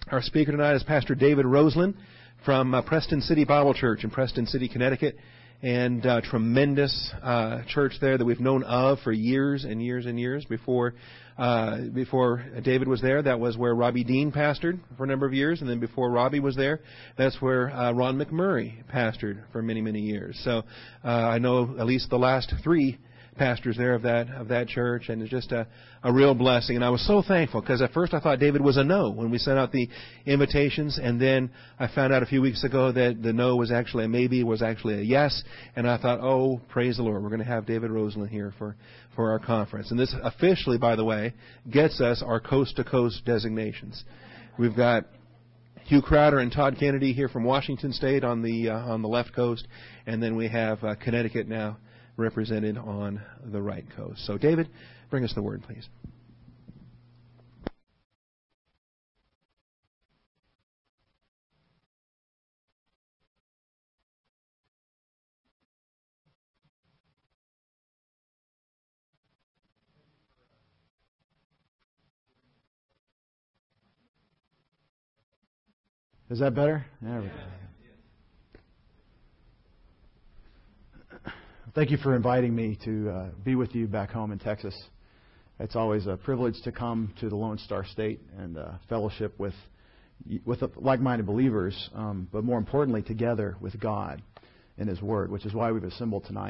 Our speaker tonight is Pastor David Roseland from Preston City Bible Church in Preston City, Connecticut. And tremendous church there that we've known of for years and years and years. Before David was there, that was where Robbie Dean pastored for a number of years. And then before Robbie was there, that's where Ron McMurray pastored for many, many years. So I know at least the last three pastors there of that church, and it's just a real blessing. And I was so thankful because at first I thought David was a no when we sent out the invitations, and then I found out a few weeks ago that the no was actually a maybe, was actually a yes, and I thought, oh, praise the Lord, we're going to have David Roseland here for our conference. And this officially, by the way, gets us our coast-to-coast designations. We've got Hugh Crowder and Todd Kennedy here from Washington State on the left coast, and then we have Connecticut now represented on the right coast. So, David, bring us the word, please. Is that better? There we go. Thank you for inviting me to be with you back home in Texas. It's always a privilege to come to the Lone Star State and fellowship with like-minded believers, but more importantly, together with God in His Word, which is why we've assembled tonight.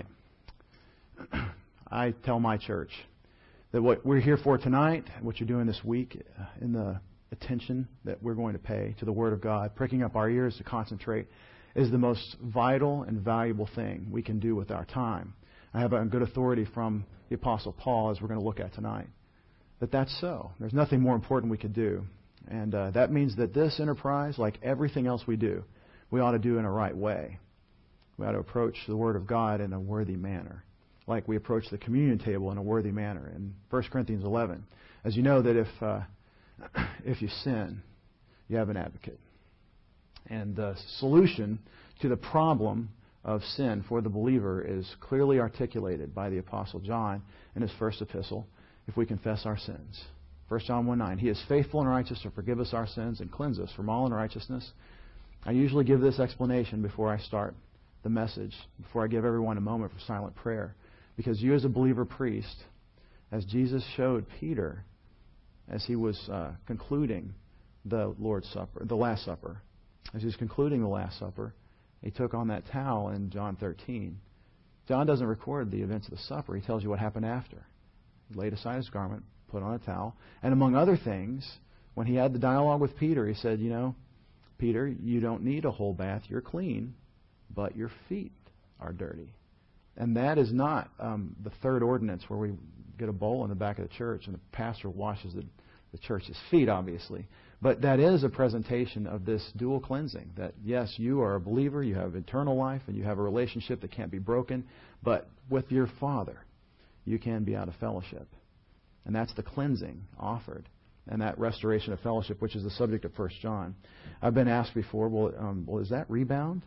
I tell my church that what we're here for tonight, what you're doing this week, in the attention that we're going to pay to the Word of God, pricking up our ears to concentrate, is the most vital and valuable thing we can do with our time. I have a good authority from the Apostle Paul, as we're going to look at tonight, that that's so. There's nothing more important we could do. And that means that this enterprise, like everything else we do, we ought to do in a right way. We ought to approach the Word of God in a worthy manner, like we approach the communion table in a worthy manner. In 1 Corinthians 11, as you know, that if you sin, you have an advocate. And the solution to the problem of sin for the believer is clearly articulated by the Apostle John in his first epistle, if we confess our sins. 1 John 1:9, He is faithful and righteous to forgive us our sins and cleanse us from all unrighteousness. I usually give this explanation before I start the message, before I give everyone a moment for silent prayer, because you as a believer priest, as Jesus showed Peter as he was concluding the Lord's Supper, the Last Supper, as he was concluding the Last Supper, he took on that towel in John 13. John doesn't record the events of the supper. He tells you what happened after. He laid aside his garment, put on a towel, and among other things, when he had the dialogue with Peter, he said, Peter, you don't need a whole bath. You're clean, but your feet are dirty. And that is not the third ordinance where we get a bowl in the back of the church and the pastor washes the church's feet, obviously. But that is a presentation of this dual cleansing, that yes, you are a believer, you have eternal life, and you have a relationship that can't be broken, but with your Father, you can be out of fellowship. And that's the cleansing offered, and that restoration of fellowship, which is the subject of 1 John. I've been asked before, well, is that rebound?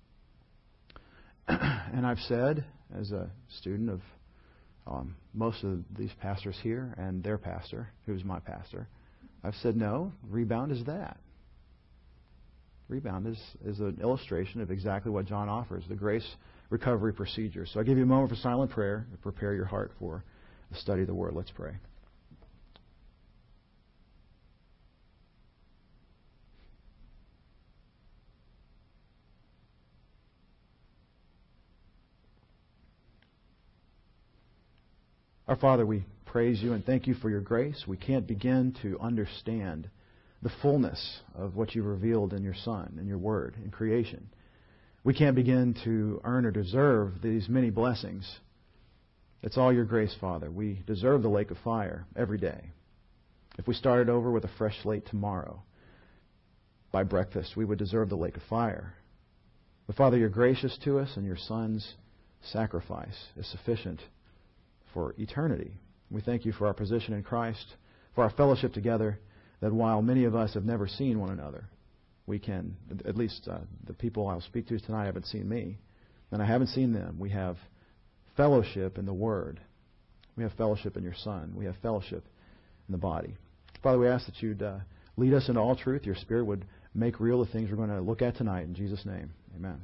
And I've said, as a student of most of these pastors here and their pastor, who's my pastor, I've said no, rebound is that. Rebound is an illustration of exactly what John offers, the grace recovery procedure. So I give you a moment for silent prayer to prepare your heart for the study of the Word. Let's pray. Our Father, we praise you and thank you for your grace. We can't begin to understand the fullness of what you've revealed in your Son and your Word in creation. We can't begin to earn or deserve these many blessings. It's all your grace, Father. We deserve the lake of fire every day. If we started over with a fresh slate tomorrow, by breakfast, we would deserve the lake of fire. But Father, you're gracious to us, and your Son's sacrifice is sufficient for eternity. We thank you for our position in Christ, for our fellowship together, that while many of us have never seen one another, we can, at least the people I'll speak to tonight haven't seen me, and I haven't seen them. We have fellowship in the Word. We have fellowship in your Son. We have fellowship in the body. Father, we ask that you'd lead us into all truth. Your Spirit would make real the things we're going to look at tonight. In Jesus' name, amen.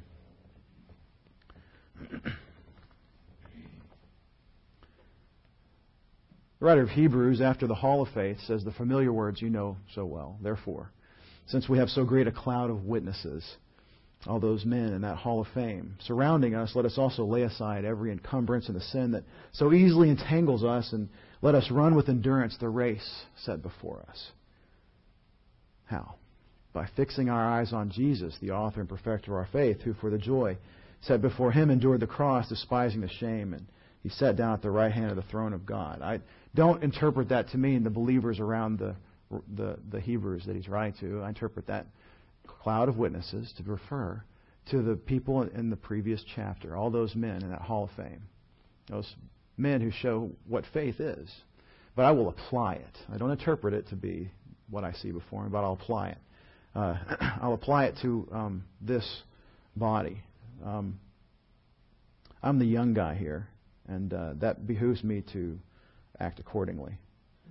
The writer of Hebrews, after the Hall of Faith, says the familiar words you know so well. Therefore, since we have so great a cloud of witnesses, all those men in that Hall of Fame surrounding us, let us also lay aside every encumbrance and the sin that so easily entangles us, and let us run with endurance the race set before us. How? By fixing our eyes on Jesus, the author and perfecter of our faith, who for the joy set before Him endured the cross, despising the shame, and He sat down at the right hand of the throne of God. I don't interpret that to mean the believers around the Hebrews that he's writing to. I interpret that cloud of witnesses to refer to the people in the previous chapter, all those men in that Hall of Fame, those men who show what faith is. But I will apply it. I don't interpret it to be what I see before me, but I'll apply it. I'll apply it to this body. I'm the young guy here, and that behooves me to act accordingly.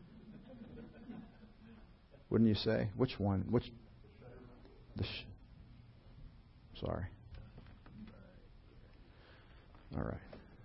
Wouldn't you say? Which one? Sorry. All right.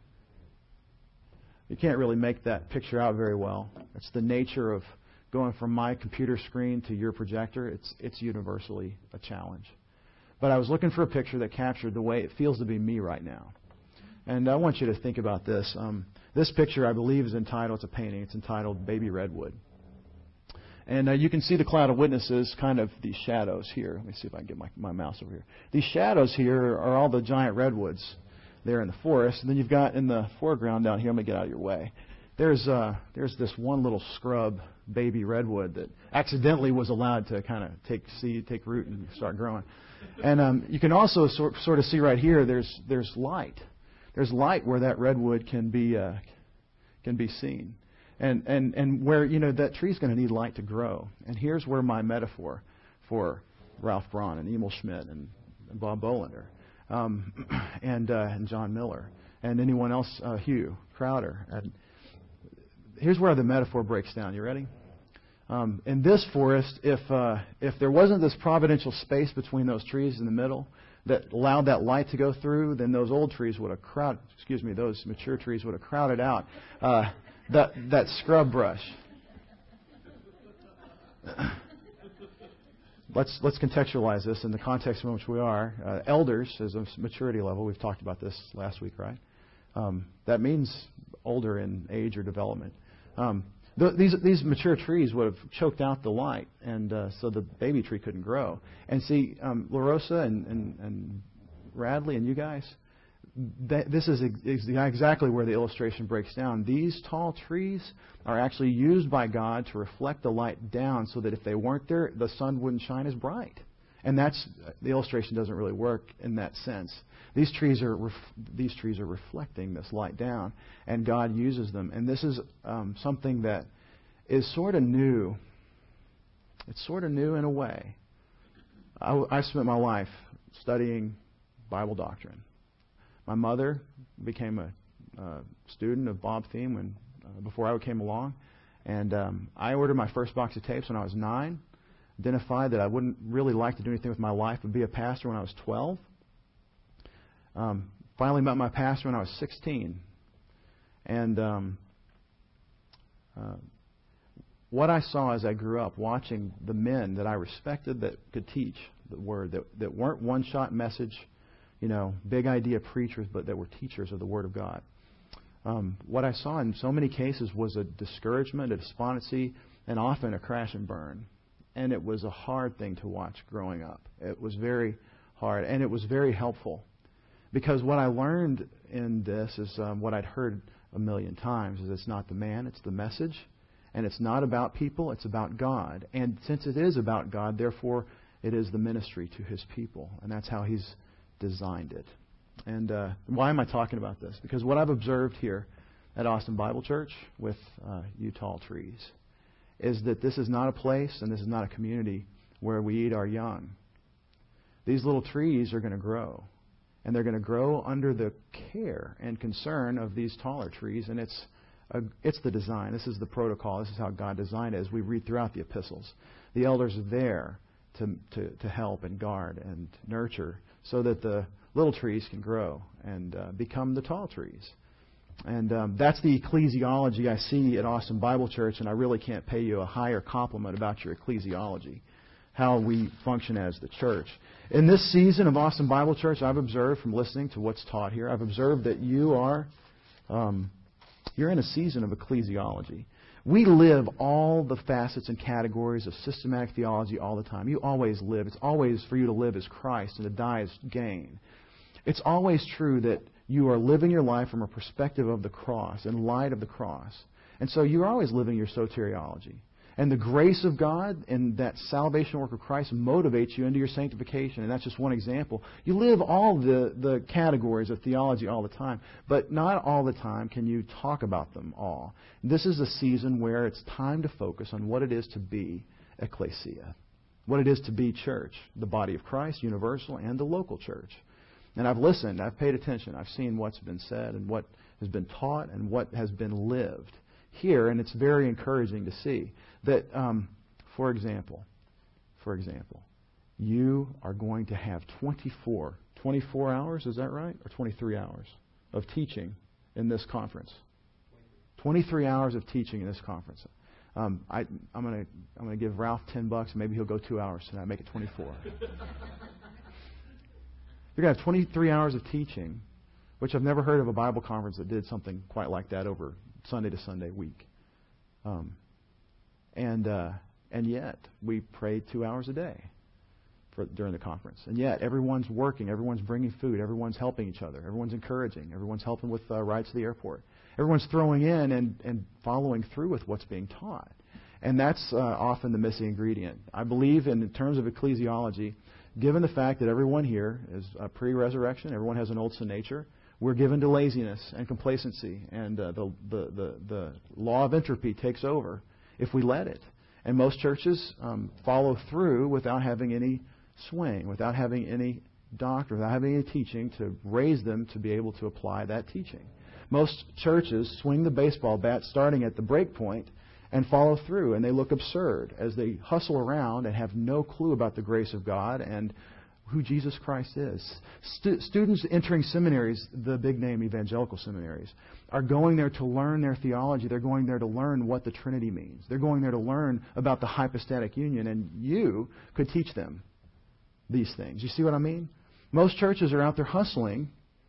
You can't really make that picture out very well. It's the nature of going from my computer screen to your projector. It's universally a challenge. But I was looking for a picture that captured the way it feels to be me right now. And I want you to think about this. This picture, I believe, is entitled, it's a painting, it's entitled Baby Redwood. And you can see the cloud of witnesses, kind of these shadows here. Let me see if I can get my mouse over here. These shadows here are all the giant redwoods there in the forest. And then you've got in the foreground down here, I'm going to get out of your way, there's this one little scrub baby redwood that accidentally was allowed to kind of take root and start growing. And you can also sort of see right here, there's light. There's light where that redwood can be seen. And where, that tree's going to need light to grow. And here's where my metaphor for Ralph Braun and Emil Schmidt and Bob Bolander and John Miller and anyone else, Hugh Crowder. And here's where the metaphor breaks down. You ready? In this forest, if there wasn't this providential space between those trees in the middle that allowed that light to go through, then those those mature trees would have crowded out that scrub brush. Let's contextualize this in the context in which we are. Elders, as a maturity level, we've talked about this last week, right? That means older in age or development. These mature trees would have choked out the light, and so the baby tree couldn't grow. And see, La Rosa and Radley and you guys, this is exactly where the illustration breaks down. These tall trees are actually used by God to reflect the light down so that if they weren't there, the sun wouldn't shine as bright. And the illustration doesn't really work in that sense. These trees are reflecting this light down, and God uses them. And this is something that is sort of new. It's sort of new in a way. I spent my life studying Bible doctrine. My mother became a student of Bob Thiem before I came along, and I ordered my first box of tapes when I was 9. Identified that I wouldn't really like to do anything with my life but be a pastor when I was 12. Finally met my pastor when I was 16. And what I saw as I grew up, watching the men that I respected that could teach the Word, that weren't one-shot message, big idea preachers, but that were teachers of the Word of God. What I saw in so many cases was a discouragement, a despondency, and often a crash and burn. And it was a hard thing to watch growing up. It was very hard, and it was very helpful. Because what I learned in this is what I'd heard a million times, is it's not the man, it's the message. And it's not about people, it's about God. And since it is about God, therefore, it is the ministry to His people. And that's how He's designed it. And why am I talking about this? Because what I've observed here at Austin Bible Church with you tall trees is that this is not a place and this is not a community where we eat our young. These little trees are going to grow. And they're going to grow under the care and concern of these taller trees. And it's the design. This is the protocol. This is how God designed it as we read throughout the epistles. the elders are there to help and guard and nurture so that the little trees can grow and become the tall trees. And that's the ecclesiology I see at Austin Bible Church, and I really can't pay you a higher compliment about your ecclesiology, how we function as the church. In this season of Austin Bible Church, I've observed from listening to what's taught here, I've observed that you're in a season of ecclesiology. We live all the facets and categories of systematic theology all the time. You always live. It's always for you to live as Christ and to die as gain. It's always true that you are living your life from a perspective of the cross, in light of the cross. And so you're always living your soteriology. And the grace of God and that salvation work of Christ motivates you into your sanctification. And that's just one example. You live all the categories of theology all the time, but not all the time can you talk about them all. This is a season where it's time to focus on what it is to be ecclesia, what it is to be church, the body of Christ, universal, and the local church. And I've listened, I've paid attention, I've seen what's been said and what has been taught and what has been lived here, and it's very encouraging to see that, for example, you are going to have 24 hours, is that right? Or 23 hours of teaching in this conference. 23 hours of teaching in this conference. I'm going to give Ralph $10, and maybe he'll go 2 hours tonight, make it 24. You're going to have 23 hours of teaching, which I've never heard of a Bible conference that did something quite like that over Sunday to Sunday week. And yet, we prayed 2 hours a day during the conference. And yet, everyone's working, everyone's bringing food, everyone's helping each other, everyone's encouraging, everyone's helping with rides to the airport. Everyone's throwing in and following through with what's being taught. And that's often the missing ingredient. I believe in terms of ecclesiology, given the fact that everyone here is pre-resurrection, everyone has an old sin nature, we're given to laziness and complacency, and the law of entropy takes over if we let it. And most churches follow through without having any swing, without having any doctrine, without having any teaching to raise them to be able to apply that teaching. Most churches swing the baseball bat starting at the break point and follow through, and they look absurd as they hustle around and have no clue about the grace of God and who Jesus Christ is. Students entering seminaries, the big-name evangelical seminaries, are going there to learn their theology. They're going there to learn what the Trinity means. They're going there to learn about the hypostatic union, and you could teach them these things. You see what I mean? Most churches are out there hustling,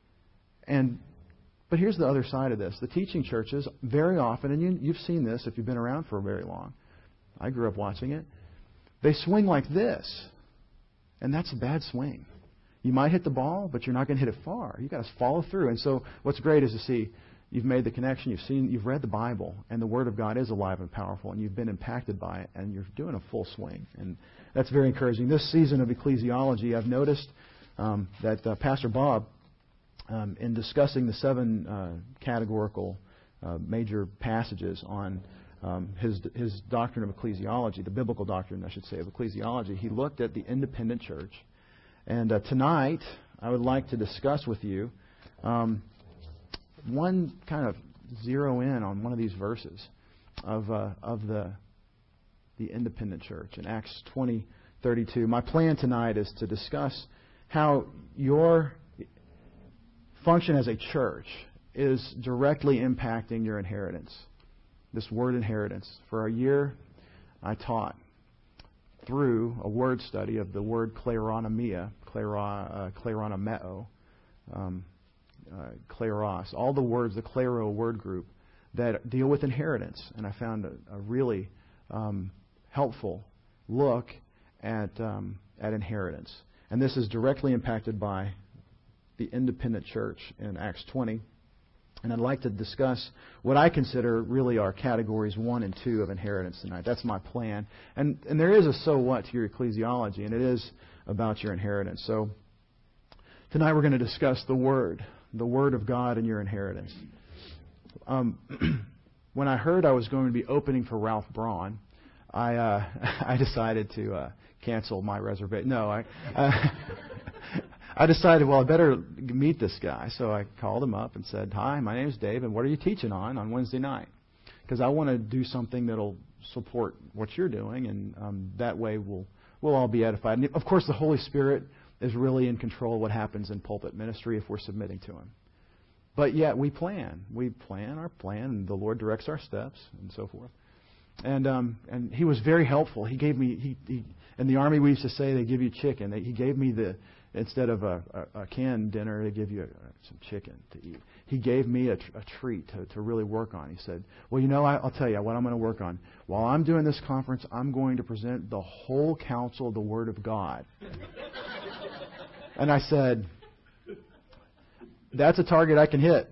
but here's the other side of this. The teaching churches, very often, and you've seen this if you've been around for very long. I grew up watching it. They swing like this. And that's a bad swing. You might hit the ball, but you're not going to hit it far. You've got to follow through. And so what's great is to see you've made the connection, you've read the Bible, and the Word of God is alive and powerful, and you've been impacted by it, and you're doing a full swing. And that's very encouraging. This season of ecclesiology, I've noticed that Pastor Bob, in discussing the 7 categorical major passages on his doctrine of ecclesiology, the biblical doctrine, I should say, of ecclesiology, he looked at the independent church. And tonight, I would like to discuss with you one kind of zero in on one of these verses of the independent church in Acts 20:32. My plan tonight is to discuss how your function as a church is directly impacting your inheritance. This word inheritance. For a year, I taught through a word study of the word kleronomia, kleronomeo, kleros, all the words, the klero word group that deal with inheritance. And I found a really helpful look at inheritance. And this is directly impacted by the independent church in Acts 20. And I'd like to discuss what I consider really are categories 1 and 2 of inheritance tonight. That's my plan. And there is a so what to your ecclesiology, and it is about your inheritance. So tonight we're going to discuss the Word of God and your inheritance. When I heard I was going to be opening for Ralph Braun, I decided to cancel my reservation. No, I decided, well, I better meet this guy. So I called him up and said, "Hi, my name is Dave, and what are you teaching on Wednesday night?" Because I want to do something that'll support what you're doing, and that way we'll all be edified. And of course, the Holy Spirit is really in control of what happens in pulpit ministry if we're submitting to Him. But yet we plan our plan, and the Lord directs our steps, and so forth. And He was very helpful. He gave me in the Army we used to say they give you chicken. He gave me instead of a canned dinner, they give you some chicken to eat. He gave me a treat to really work on. He said, well, I'll tell you what I'm going to work on. While I'm doing this conference, I'm going to present the whole counsel of the Word of God. And I said, that's a target I can hit.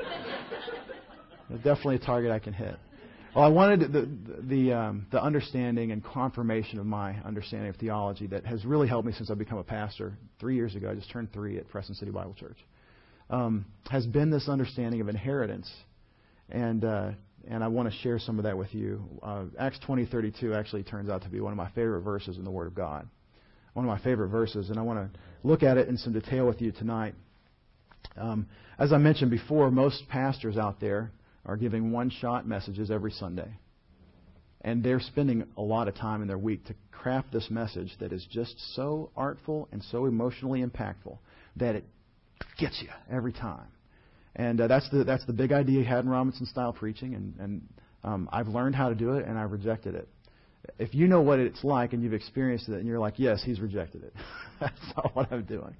Definitely a target I can hit. Well, I wanted the understanding and confirmation of my understanding of theology that has really helped me since I've become a pastor 3 years ago. I just turned 3 at Preston City Bible Church. Has been this understanding of inheritance, and I want to share some of that with you. Acts 20:32 actually turns out to be one of my favorite verses in the Word of God. One of my favorite verses, and I want to look at it in some detail with you tonight. As I mentioned before, most pastors out there are giving one-shot messages every Sunday. And they're spending a lot of time in their week to craft this message that is just so artful and so emotionally impactful that it gets you every time. And that's the big idea he had in Robinson-style preaching, and I've learned how to do it, and I've rejected it. If you know what it's like and you've experienced it, and you're like, yes, he's rejected it. That's not what I'm doing.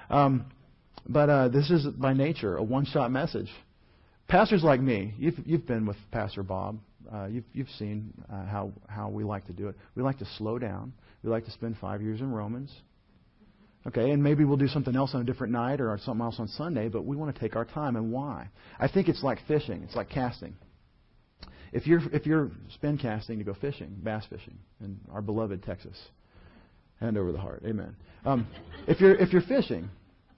But this is, by nature, a one-shot message. Pastors like me, you've been with Pastor Bob. You've seen how we like to do it. We like to slow down. We like to spend 5 years in Romans. Okay, and maybe we'll do something else on a different night or something else on Sunday, but we want to take our time. And why? I think it's like fishing. It's like casting. If you're spin casting to go fishing, bass fishing, in our beloved Texas, hand over the heart, amen. If you're fishing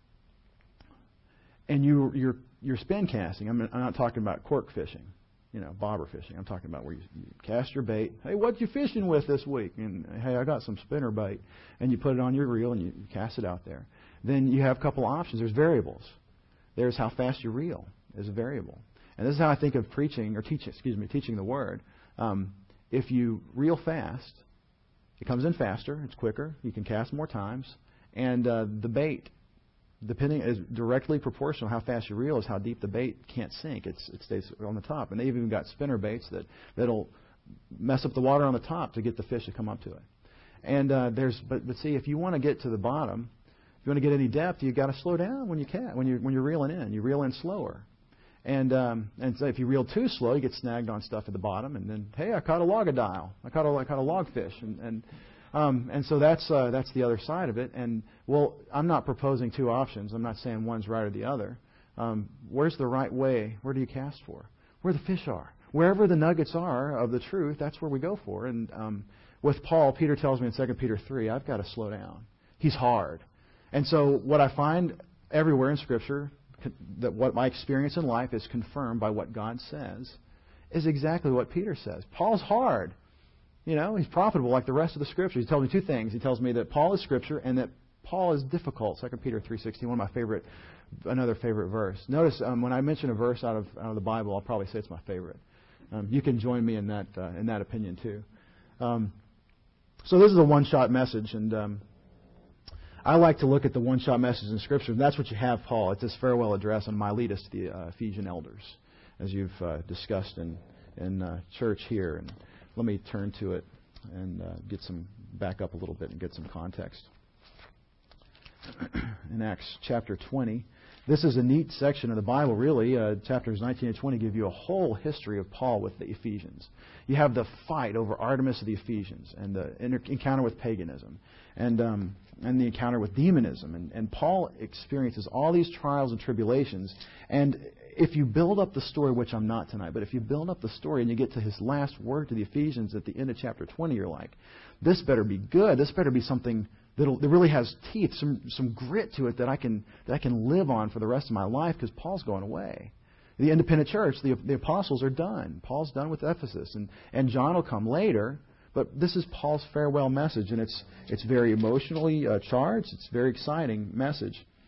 and you're spin casting, I'm not talking about cork fishing, bobber fishing. I'm talking about where you cast your bait. Hey, what you fishing with this week? And hey, I got some spinner bait, and you put it on your reel and you cast it out there. Then you have a couple options. There's variables. There's how fast you reel is a variable. And this is how I think of teaching the Word. If you reel fast, it comes in faster, it's quicker, you can cast more times, and the bait, is directly proportional. How fast you reel is how deep the bait can't sink. It stays on the top. And they've even got spinner baits that'll mess up the water on the top to get the fish to come up to it. And but see, if you want to get to the bottom, if you want to get any depth, you've got to slow down when you're reeling in. You reel in slower. And so if you reel too slow, you get snagged on stuff at the bottom. And then, hey, I caught a logadile. I caught a logfish. And so that's the other side of it. And well, I'm not proposing two options. I'm not saying one's right or the other. Where's the right way? Where do you cast for? Where the fish are. Wherever the nuggets are of the truth, that's where we go for. And with Paul, Peter tells me in 2 Peter 3, I've got to slow down. He's hard. And so what I find everywhere in Scripture, that what my experience in life is confirmed by what God says, is exactly what Peter says. Paul's hard. He's profitable like the rest of the Scripture. He tells me two things. He tells me that Paul is Scripture and that Paul is difficult. 2 Peter 3:16, another favorite verse. Notice when I mention a verse out of the Bible, I'll probably say it's my favorite. You can join me in that opinion too. So this is a one-shot message, and I like to look at the one-shot message in Scripture. And that's what you have, Paul. It's his farewell address on Miletus to the Ephesian elders, as you've discussed in church here. And let me turn to it and back up a little bit and get some context. In Acts chapter 20, this is a neat section of the Bible, really. Chapters 19 and 20 give you a whole history of Paul with the Ephesians. You have the fight over Artemis of the Ephesians, and the encounter with paganism, and the encounter with demonism. And Paul experiences all these trials and tribulations. And if you build up the story, which I'm not tonight, but if you build up the story and you get to his last word to the Ephesians at the end of chapter 20, you're like, this better be good. This better be something that really has teeth, some grit to it that I can live on for the rest of my life, because Paul's going away. The independent church, the apostles are done. Paul's done with Ephesus, and John will come later. But this is Paul's farewell message, and it's very emotionally charged. It's a very exciting message.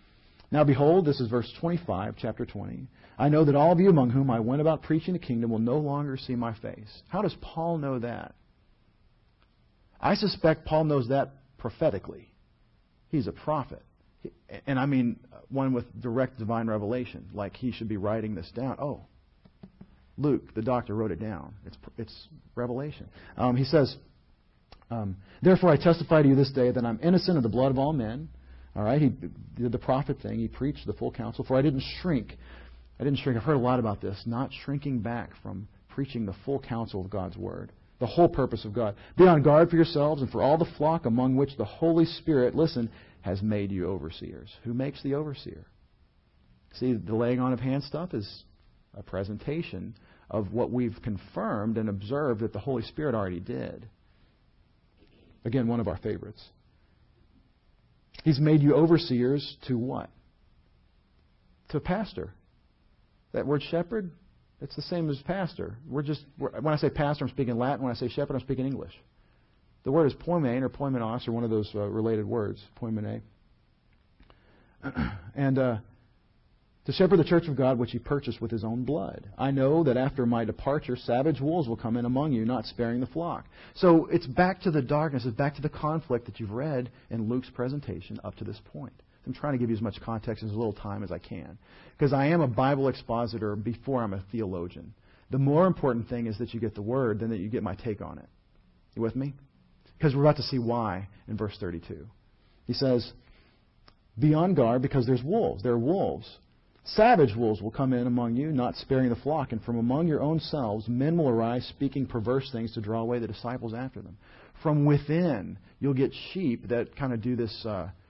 Now behold, this is verse 25, chapter 20. I know that all of you among whom I went about preaching the kingdom will no longer see my face. How does Paul know that? I suspect Paul knows that prophetically. He's a prophet. And I mean one with direct divine revelation. Like he should be writing this down. Oh, Luke, the doctor, wrote it down. It's revelation. He says, therefore I testify to you this day that I'm innocent of the blood of all men. All right, he did the prophet thing. He preached the full counsel. For I didn't shrink. I've heard a lot about this. Not shrinking back from preaching the full counsel of God's word. The whole purpose of God. Be on guard for yourselves and for all the flock among which the Holy Spirit, listen, has made you overseers. Who makes the overseer? See, the laying on of hands stuff is a presentation of what we've confirmed and observed that the Holy Spirit already did. Again, one of our favorites. He's made you overseers to what? To pastor. That word shepherd, it's the same as pastor. When I say pastor, I'm speaking Latin. When I say shepherd, I'm speaking English. The word is poimen or poimenos, or one of those related words, poimene. And to shepherd the church of God, which he purchased with his own blood. I know that after my departure, savage wolves will come in among you, not sparing the flock. So it's back to the darkness. It's back to the conflict that you've read in Luke's presentation up to this point. I'm trying to give you as much context in as little time as I can. Because I am a Bible expositor before I'm a theologian. The more important thing is that you get the word than that you get my take on it. You with me? Because we're about to see why in verse 32. He says, be on guard because there's wolves. There are wolves. Savage wolves will come in among you, not sparing the flock. And from among your own selves, men will arise speaking perverse things to draw away the disciples after them. From within, you'll get sheep that kind of do this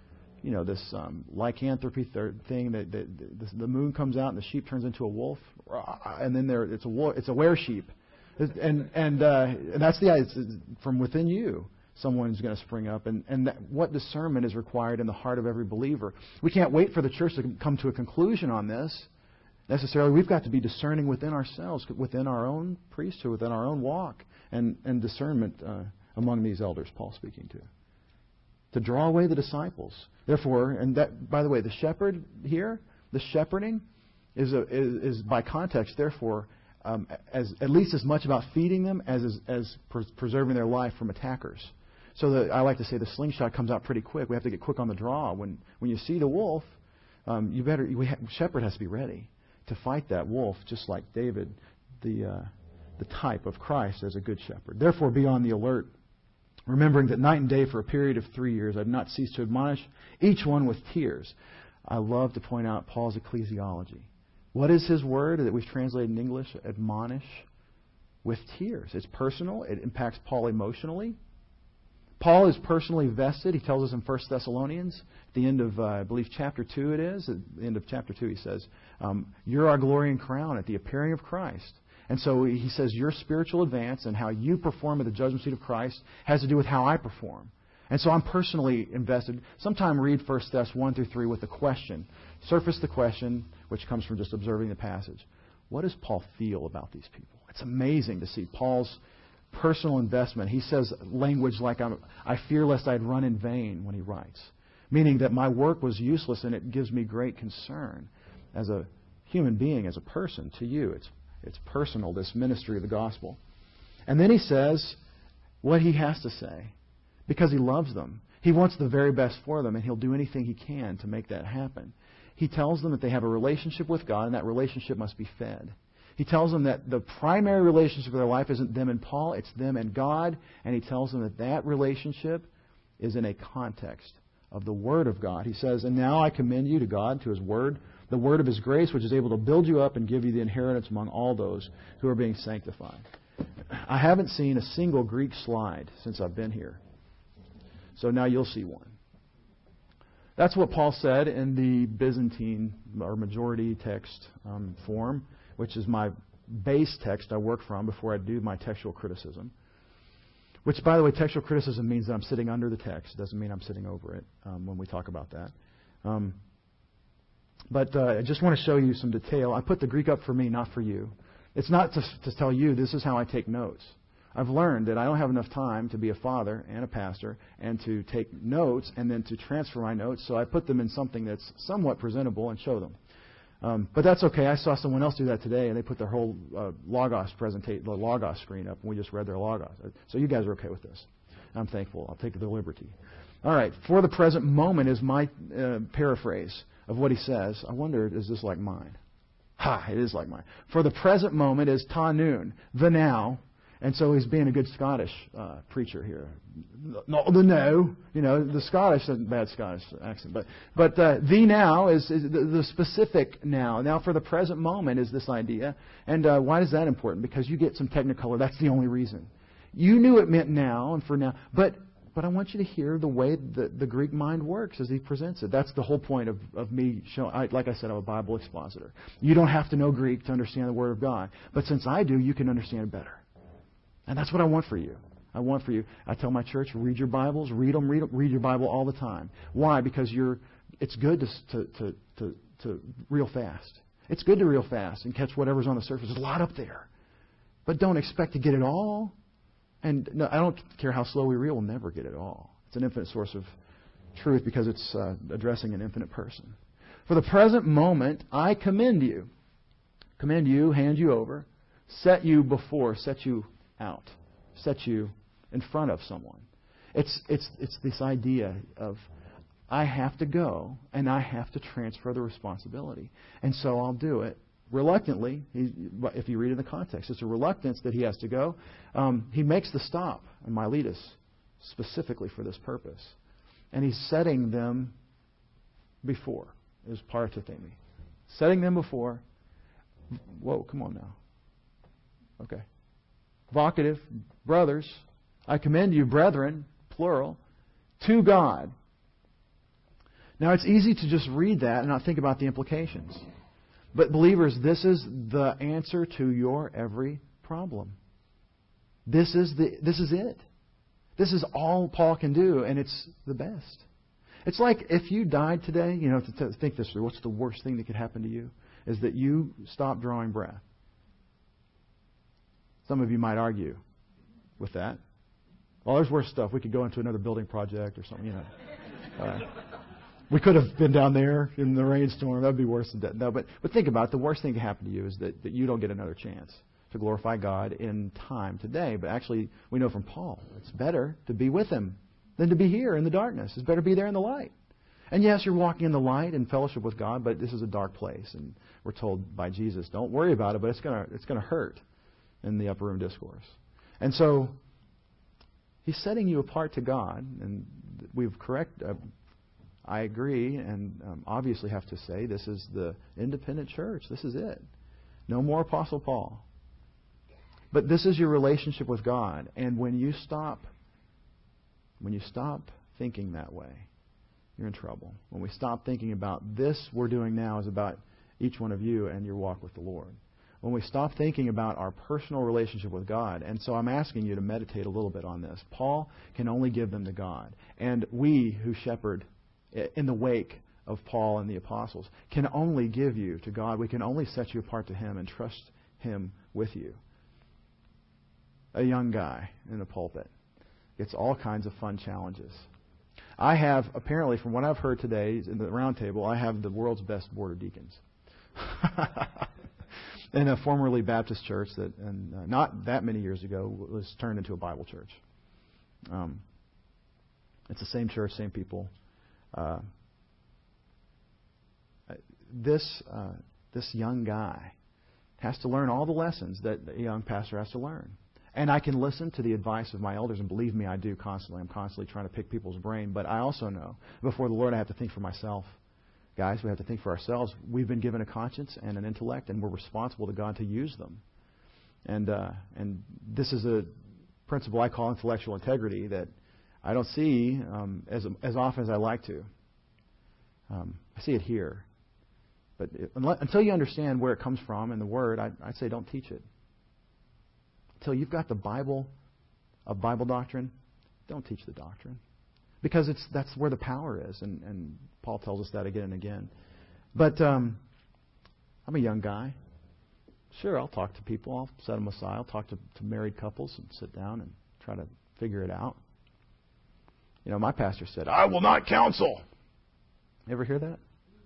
lycanthropy thing. The moon comes out and the sheep turns into a wolf, and then it's a were sheep, and that's the idea. It's from within you, someone's going to spring up, and what discernment is required in the heart of every believer. We can't wait for the church to come to a conclusion on this necessarily. We've got to be discerning within ourselves, within our own priesthood, within our own walk, and discernment among these elders. Paul's speaking to draw away the disciples. Therefore, and that, by the way, the shepherd here, the shepherding is by context, therefore, as at least as much about feeding them as preserving their life from attackers. So I like to say the slingshot comes out pretty quick. We have to get quick on the draw. When you see the wolf, shepherd has to be ready to fight that wolf, just like David, the type of Christ as a good shepherd. Therefore, be on the alert, remembering that night and day for a period of 3 years I've not ceased to admonish each one with tears. I love to point out Paul's ecclesiology. What is his word that we've translated in English? Admonish with tears. It's personal. It impacts Paul emotionally. Paul is personally vested. He tells us in 1 Thessalonians, at the end of, I believe, chapter 2 it is. At the end of chapter 2 he says, you're our glory and crown at the appearing of Christ. And so he says your spiritual advance and how you perform at the judgment seat of Christ has to do with how I perform. And so I'm personally invested. Sometime read 1 Thess 1 through 3 with a question. Surface the question, which comes from just observing the passage. What does Paul feel about these people? It's amazing to see Paul's personal investment. He says language like, I fear lest I'd run in vain when he writes. Meaning that my work was useless and it gives me great concern as a human being, as a person, to you. It's personal, this ministry of the gospel. And then he says what he has to say because he loves them. He wants the very best for them, and he'll do anything he can to make that happen. He tells them that they have a relationship with God, and that relationship must be fed. He tells them that the primary relationship of their life isn't them and Paul, it's them and God, and he tells them that that relationship is in a context of the Word of God. He says, and now I commend you to God, to His Word, the word of His grace, which is able to build you up and give you the inheritance among all those who are being sanctified. I haven't seen a single Greek slide since I've been here. So now you'll see one. That's what Paul said in the Byzantine or majority text form, which is my base text I work from before I do my textual criticism. Which, by the way, textual criticism means that I'm sitting under the text. It doesn't mean I'm sitting over it when we talk about that. But I just want to show you some detail. I put the Greek up for me, not for you. It's not to tell you this is how I take notes. I've learned that I don't have enough time to be a father and a pastor and to take notes and then to transfer my notes, so I put them in something that's somewhat presentable and show them. But that's okay. I saw someone else do that today, and they put their whole Logos presentation, the Logos screen up, and we just read their Logos. So you guys are okay with this. I'm thankful. I'll take the liberty. All right. For the present moment is my paraphrase of what he says. I wonder, is this like mine? Ha! It is like mine. For the present moment is ta noon, the now. And so he's being a good Scottish preacher here. Not the no, the Scottish, bad Scottish accent, but the now is the specific now. Now, for the present moment is this idea, and why is that important? Because you get some technicolor. That's the only reason. You knew it meant now and for now, but I want you to hear the way the Greek mind works as he presents it. That's the whole point of me showing. Like I said, I'm a Bible expositor. You don't have to know Greek to understand the Word of God, but since I do, you can understand it better. And that's what I want for you. I tell my church, read your Bibles, read your Bible all the time. Why? Because it's good to reel fast. It's good to reel fast and catch whatever's on the surface. There's a lot up there. But don't expect to get it all. And no, I don't care how slow we reel, we'll never get it all. It's an infinite source of truth because it's addressing an infinite person. For the present moment, I commend you, hand you over, set you out, set you in front of someone. It's this idea of I have to go and I have to transfer the responsibility. And so I'll do it reluctantly. If you read in the context, it's a reluctance that he has to go. He makes the stop in Miletus specifically for this purpose. And he's setting them before. Is paratathemi. Setting them before. Whoa, come on now. Okay. Vocative, brothers, I commend you, brethren, plural, to God. Now, it's easy to just read that and not think about the implications. But believers, this is the answer to your every problem. This is it. This is all Paul can do, and it's the best. It's like if you died today, to think this through, what's the worst thing that could happen to you? Is that you stop drawing breath. Some of you might argue with that. Well, there's worse stuff. We could go into another building project or something, We could have been down there in the rainstorm. That would be worse than that. No, but think about it. The worst thing that can happen to you is that you don't get another chance to glorify God in time today. But actually, we know from Paul, it's better to be with Him than to be here in the darkness. It's better to be there in the light. And yes, you're walking in the light and fellowship with God, but this is a dark place. And we're told by Jesus, don't worry about it, but it's going to hurt in the upper room discourse. And so He's setting you apart to God, and I agree, and obviously have to say this is the independent church. This is it. No more Apostle Paul. But this is your relationship with God, and when you stop thinking that way, you're in trouble. When we stop thinking about this we're doing now is about each one of you and your walk with the Lord. When we stop thinking about our personal relationship with God, and so I'm asking you to meditate a little bit on this. Paul can only give them to God. And we who shepherd in the wake of Paul and the apostles can only give you to God. We can only set you apart to Him and trust Him with you. A young guy in the pulpit gets all kinds of fun challenges. I have, apparently, from what I've heard today in the round table, I have the world's best board of deacons. In a formerly Baptist church that, not that many years ago, was turned into a Bible church. It's the same church, same people. This young guy has to learn all the lessons that a young pastor has to learn. And I can listen to the advice of my elders, and believe me, I do constantly. I'm constantly trying to pick people's brain. But I also know, before the Lord, I have to think for myself. Guys, we have to think for ourselves. We've been given a conscience and an intellect, and we're responsible to God to use them. And this is a principle I call intellectual integrity that I don't see as often as I like to. I see it here. But until you understand where it comes from in the Word, I'd say don't teach it. Until you've got the Bible, a Bible doctrine, don't teach the doctrine. Because that's where the power is, and Paul tells us that again and again. But I'm a young guy. Sure, I'll talk to people. I'll set them aside. I'll talk to married couples and sit down and try to figure it out. You know, my pastor said, I will not counsel. Ever hear that?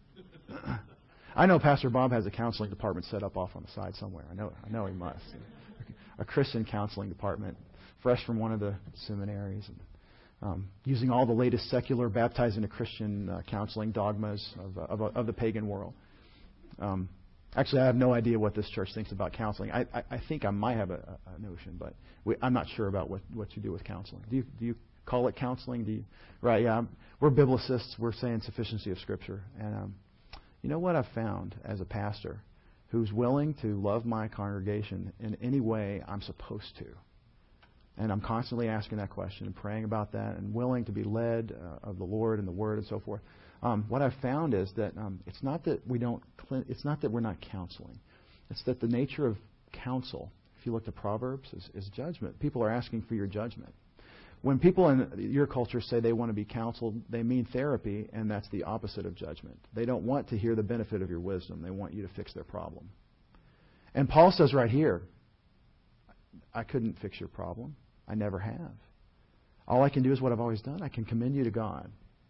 I know Pastor Bob has a counseling department set up off on the side somewhere. I know he must. A Christian counseling department, fresh from one of the seminaries, and using all the latest secular, baptized into Christian counseling dogmas of the pagan world. Actually, I have no idea what this church thinks about counseling. I think I might have a notion, but I'm not sure about what you do with counseling. Do you call it counseling? Right, yeah. We're biblicists. We're saying sufficiency of Scripture. And you know what I've found as a pastor who's willing to love my congregation in any way I'm supposed to? And I'm constantly asking that question and praying about that and willing to be led of the Lord and the Word and so forth. What I've found is that it's not that we're not counseling. It's that the nature of counsel, if you look to Proverbs, is judgment. People are asking for your judgment. When people in your culture say they want to be counseled, they mean therapy, and that's the opposite of judgment. They don't want to hear the benefit of your wisdom. They want you to fix their problem. And Paul says right here, I couldn't fix your problem. I never have. All I can do is what I've always done. I can commend you to God.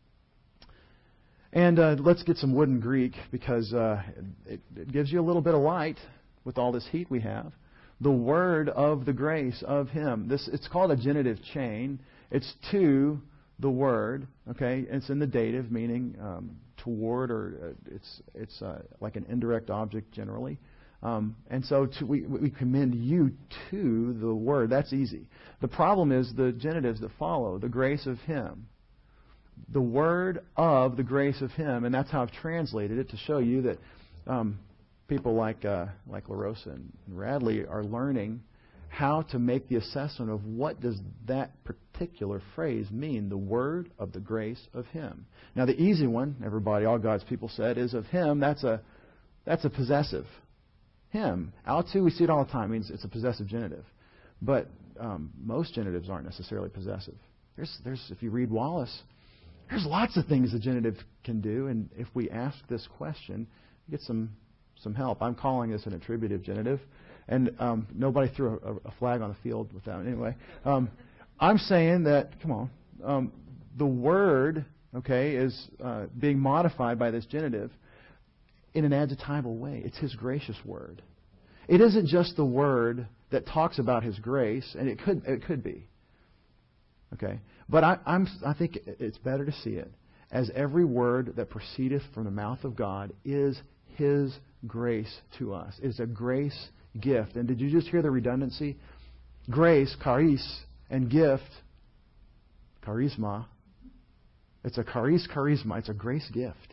And let's get some wood and Greek, because it gives you a little bit of light with all this heat we have. The word of the grace of Him. It's called a genitive chain. It's to the word. Okay, it's in the dative, meaning toward, or it's like an indirect object generally. And so we commend you to the word. That's easy. The problem is the genitives that follow, the grace of Him. The word of the grace of Him. And that's how I've translated it, to show you that people like LaRosa and Radley are learning how to make the assessment of what does that particular phrase mean, the word of the grace of Him. Now the easy one, everybody, all God's people said, is of Him. That's a possessive. Him. Autu, we see it all the time. It means it's a possessive genitive. But most genitives aren't necessarily possessive. There's if you read Wallace, there's lots of things the genitive can do, and if we ask this question, you get some help. I'm calling this an attributive genitive, and nobody threw a flag on the field with that. Anyway, I'm saying that, come on, the word, okay, is being modified by this genitive in an adjectival way. It's His gracious word. It isn't just the word that talks about His grace, and it could be. Okay, but I think it's better to see it as every word that proceedeth from the mouth of God is His grace to us. It's a grace gift. And did you just hear the redundancy? Grace, charis, and gift, charisma. It's a charisma. It's a grace gift.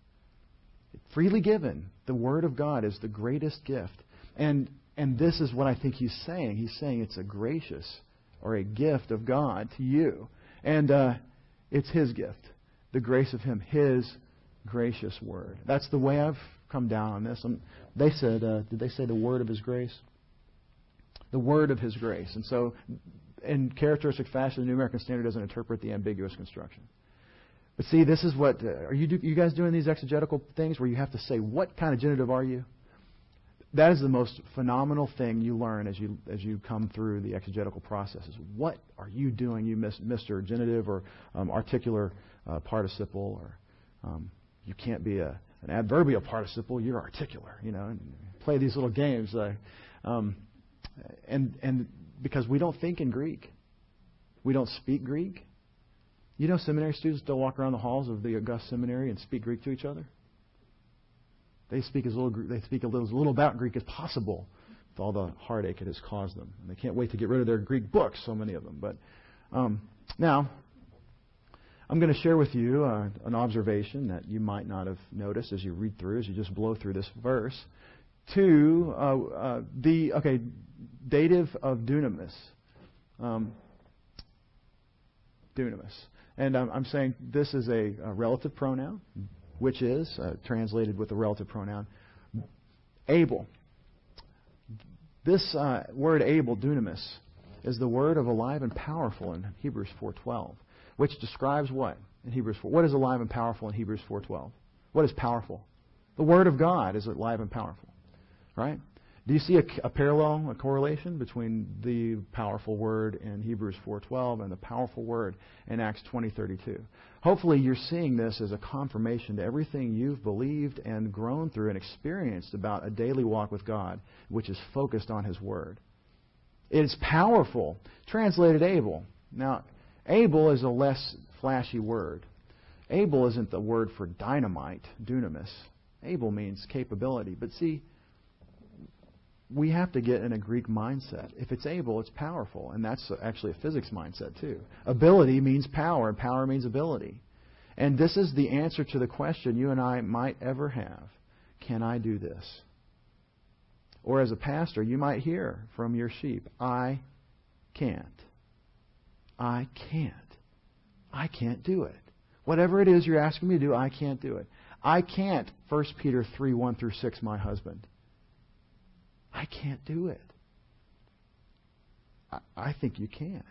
Freely given. The Word of God is the greatest gift. And this is what I think he's saying. He's saying it's a gracious or a gift of God to you. And it's His gift. The grace of Him. His gracious Word. That's the way I've come down on this. They said, did they say the word of His grace? The word of His grace. And so, in characteristic fashion, the New American Standard doesn't interpret the ambiguous construction. But see, this is what... are you guys doing these exegetical things where you have to say, what kind of genitive are you? That is the most phenomenal thing you learn as you come through the exegetical processes. What are you doing, you Mr. Genitive or articular participle? Or you can't be an adverbial participle. You're articular, and play these little games. And because we don't think in Greek. We don't speak Greek. You know, seminary students don't walk around the halls of the August Seminary and speak Greek to each other. They speak as little about Greek as possible with all the heartache it has caused them. And they can't wait to get rid of their Greek books, so many of them. But now, I'm going to share with you an observation that you might not have noticed as you read through, as you just blow through this verse, to dative of dunamis. Dunamis. And I'm saying this is a relative pronoun, which is translated with the relative pronoun able. This word able, dunamis, is the word of alive and powerful in Hebrews 4:12, which describes what in Hebrews 4? What is alive and powerful in Hebrews 4:12? What is powerful? The Word of God is alive and powerful, right? Do you see a parallel, a correlation between the powerful word in Hebrews 4:12 and the powerful word in Acts 20:32? Hopefully you're seeing this as a confirmation to everything you've believed and grown through and experienced about a daily walk with God, which is focused on His Word. It's powerful. Translated able. Now, able is a less flashy word. Able isn't the word for dynamite, dunamis. Able means capability. But see, we have to get in a Greek mindset. If it's able, it's powerful. And that's actually a physics mindset too. Ability means power, and power means ability. And this is the answer to the question you and I might ever have. Can I do this? Or as a pastor, you might hear from your sheep, I can't. I can't. I can't do it. Whatever it is you're asking me to do, I can't do it. I can't, 1 Peter 3:1-6, my husband. I can't do it. I think you can.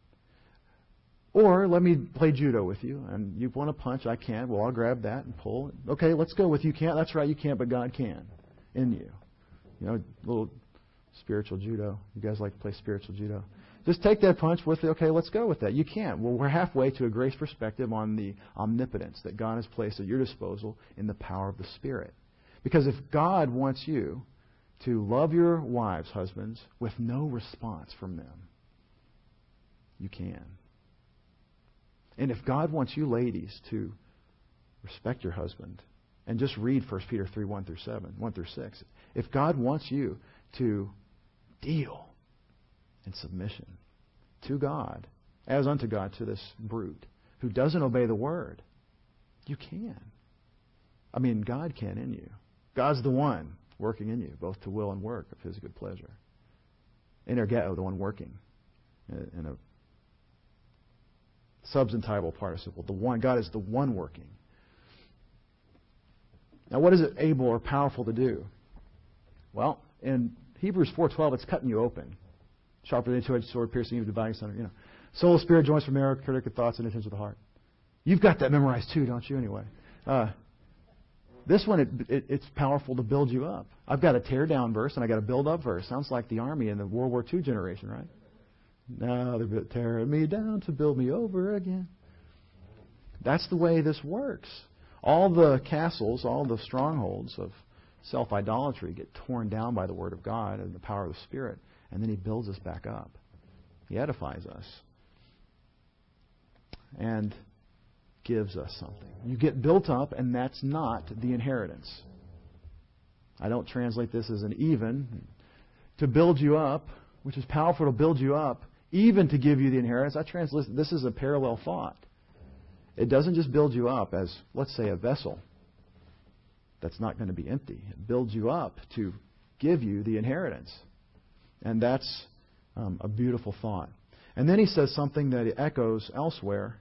Or let me play judo with you, and you want to punch, I can't. Well, I'll grab that and pull. Okay, let's go with you can't. That's right, you can't, but God can in you. You know, little spiritual judo. You guys like to play spiritual judo? Just take that punch with it. Okay, let's go with that. You can't. Well, we're halfway to a grace perspective on the omnipotence that God has placed at your disposal in the power of the Spirit. Because if God wants you to love your wives, husbands, with no response from them, you can. And if God wants you ladies to respect your husband, and just read 1 Peter 3:1-6. If God wants you to deal in submission to God, as unto God, to this brute who doesn't obey the word, you can. I mean, God can in you. God's the one working in you, both to will and work of His good pleasure. Energeo, the one working, in a substantival participle. The one, God is the one working. Now, what is it able or powerful to do? Well, in Hebrews 4:12, it's cutting you open. Sharper than a two-edged sword, piercing even dividing asunder. Soul, spirit, joints from marrow, critical thoughts, and intentions of the heart. You've got that memorized too, don't you? Anyway, this one it's powerful to build you up. I've got a tear down verse and I got a build up verse. Sounds like the army in the World War II generation, right? Now they're tearing me down to build me over again. That's the way this works. All the castles, all the strongholds of self-idolatry get torn down by the Word of God and the power of the Spirit. And then He builds us back up. He edifies us. And gives us something. You get built up, and that's not the inheritance. I don't translate this as an even. To build you up, which is powerful to build you up, even to give you the inheritance. I translate this as a parallel thought. It doesn't just build you up as, let's say, a vessel that's not going to be empty. It builds you up to give you the inheritance. And that's a beautiful thought. And then he says something that he echoes elsewhere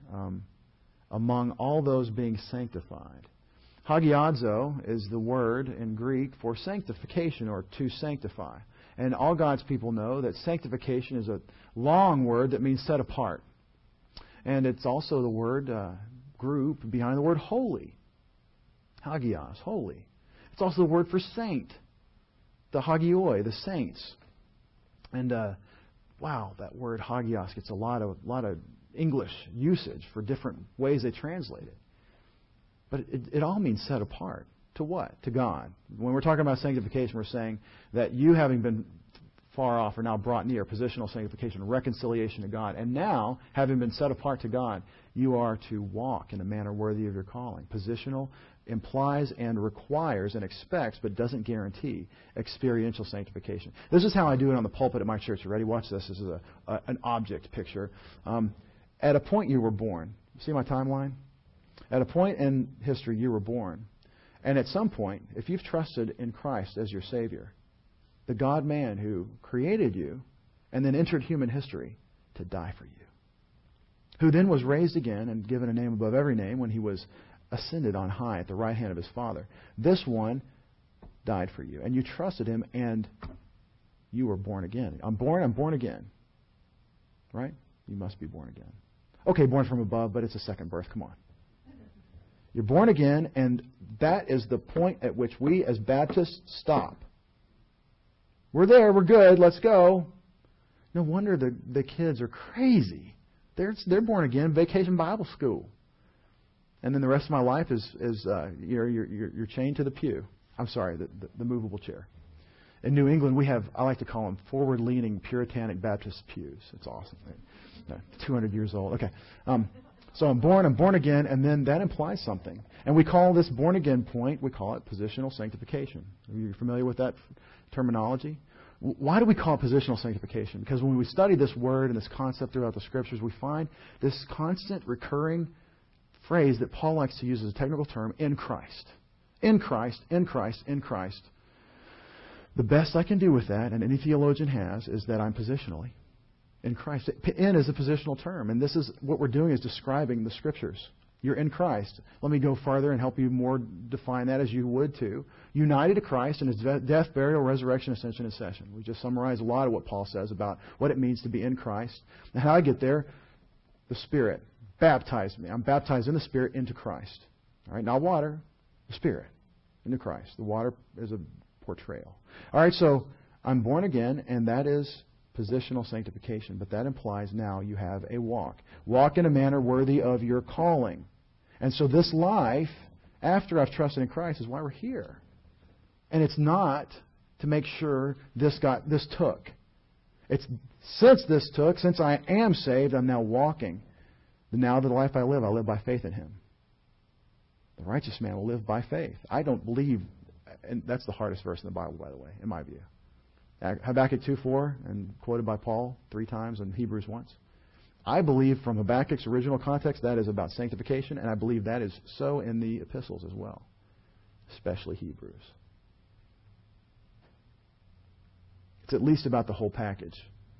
among all those being sanctified. Hagiadzo is the word in Greek for sanctification or to sanctify. And all God's people know that sanctification is a long word that means set apart. And it's also the word group behind the word holy. Hagios, holy. It's also the word for saint. The hagioi, the saints. And wow, that word hagios gets a lot of English usage for different ways they translate it. But it all means set apart. To what? To God. When we're talking about sanctification, we're saying that you, having been far off, are now brought near. Positional sanctification, reconciliation to God. And now, having been set apart to God, you are to walk in a manner worthy of your calling. Positional implies and requires and expects, but doesn't guarantee, experiential sanctification. This is how I do it on the pulpit at my church. You ready? Watch this. This is an object picture. At a point you were born. See my timeline? At a point in history you were born. And at some point, if you've trusted in Christ as your Savior, the God-man who created you and then entered human history to die for you, who then was raised again and given a name above every name when He was ascended on high at the right hand of His Father. This one died for you. And you trusted Him and you were born again. I'm born again. Right? You must be born again. Okay, born from above, but it's a second birth. Come on. You're born again, and that is the point at which we as Baptists stop. We're there. We're good. Let's go. No wonder the kids are crazy. They're born again. Vacation Bible school. And then the rest of my life is you're chained to the pew. I'm sorry, the movable chair. In New England, we have, I like to call them forward-leaning Puritanic Baptist pews. It's awesome. 200 years old. Okay. So I'm born again, and then that implies something. And we call this born again point, we call it positional sanctification. Are you familiar with that terminology? Why do we call it positional sanctification? Because when we study this word and this concept throughout the Scriptures, we find this constant recurring phrase that Paul likes to use as a technical term, in Christ. In Christ, in Christ, in Christ. The best I can do with that, and any theologian has, is that I'm positionally in Christ. In is a positional term, and this is what we're doing is describing the Scriptures. You're in Christ. Let me go farther and help you more define that as you would too. United to Christ in His death, burial, resurrection, ascension, and session. We just summarized a lot of what Paul says about what it means to be in Christ. And how I get there, the Spirit baptized me. I'm baptized in the Spirit into Christ. All right, not water, the Spirit into Christ. The water is a portrayal. All right, so I'm born again, and that is positional sanctification. But that implies now you have a walk. Walk in a manner worthy of your calling. And so this life, after I've trusted in Christ, is why we're here. And it's not to make sure this took. It's since I am saved, I'm now walking. Now the life I live by faith in Him. The righteous man will live by faith. I don't believe, and that's the hardest verse in the Bible, by the way, in my view. Habakkuk 2:4, and quoted by Paul 3 times and Hebrews once. I believe from Habakkuk's original context that is about sanctification, and I believe that is so in the epistles as well, especially Hebrews. It's at least about the whole package.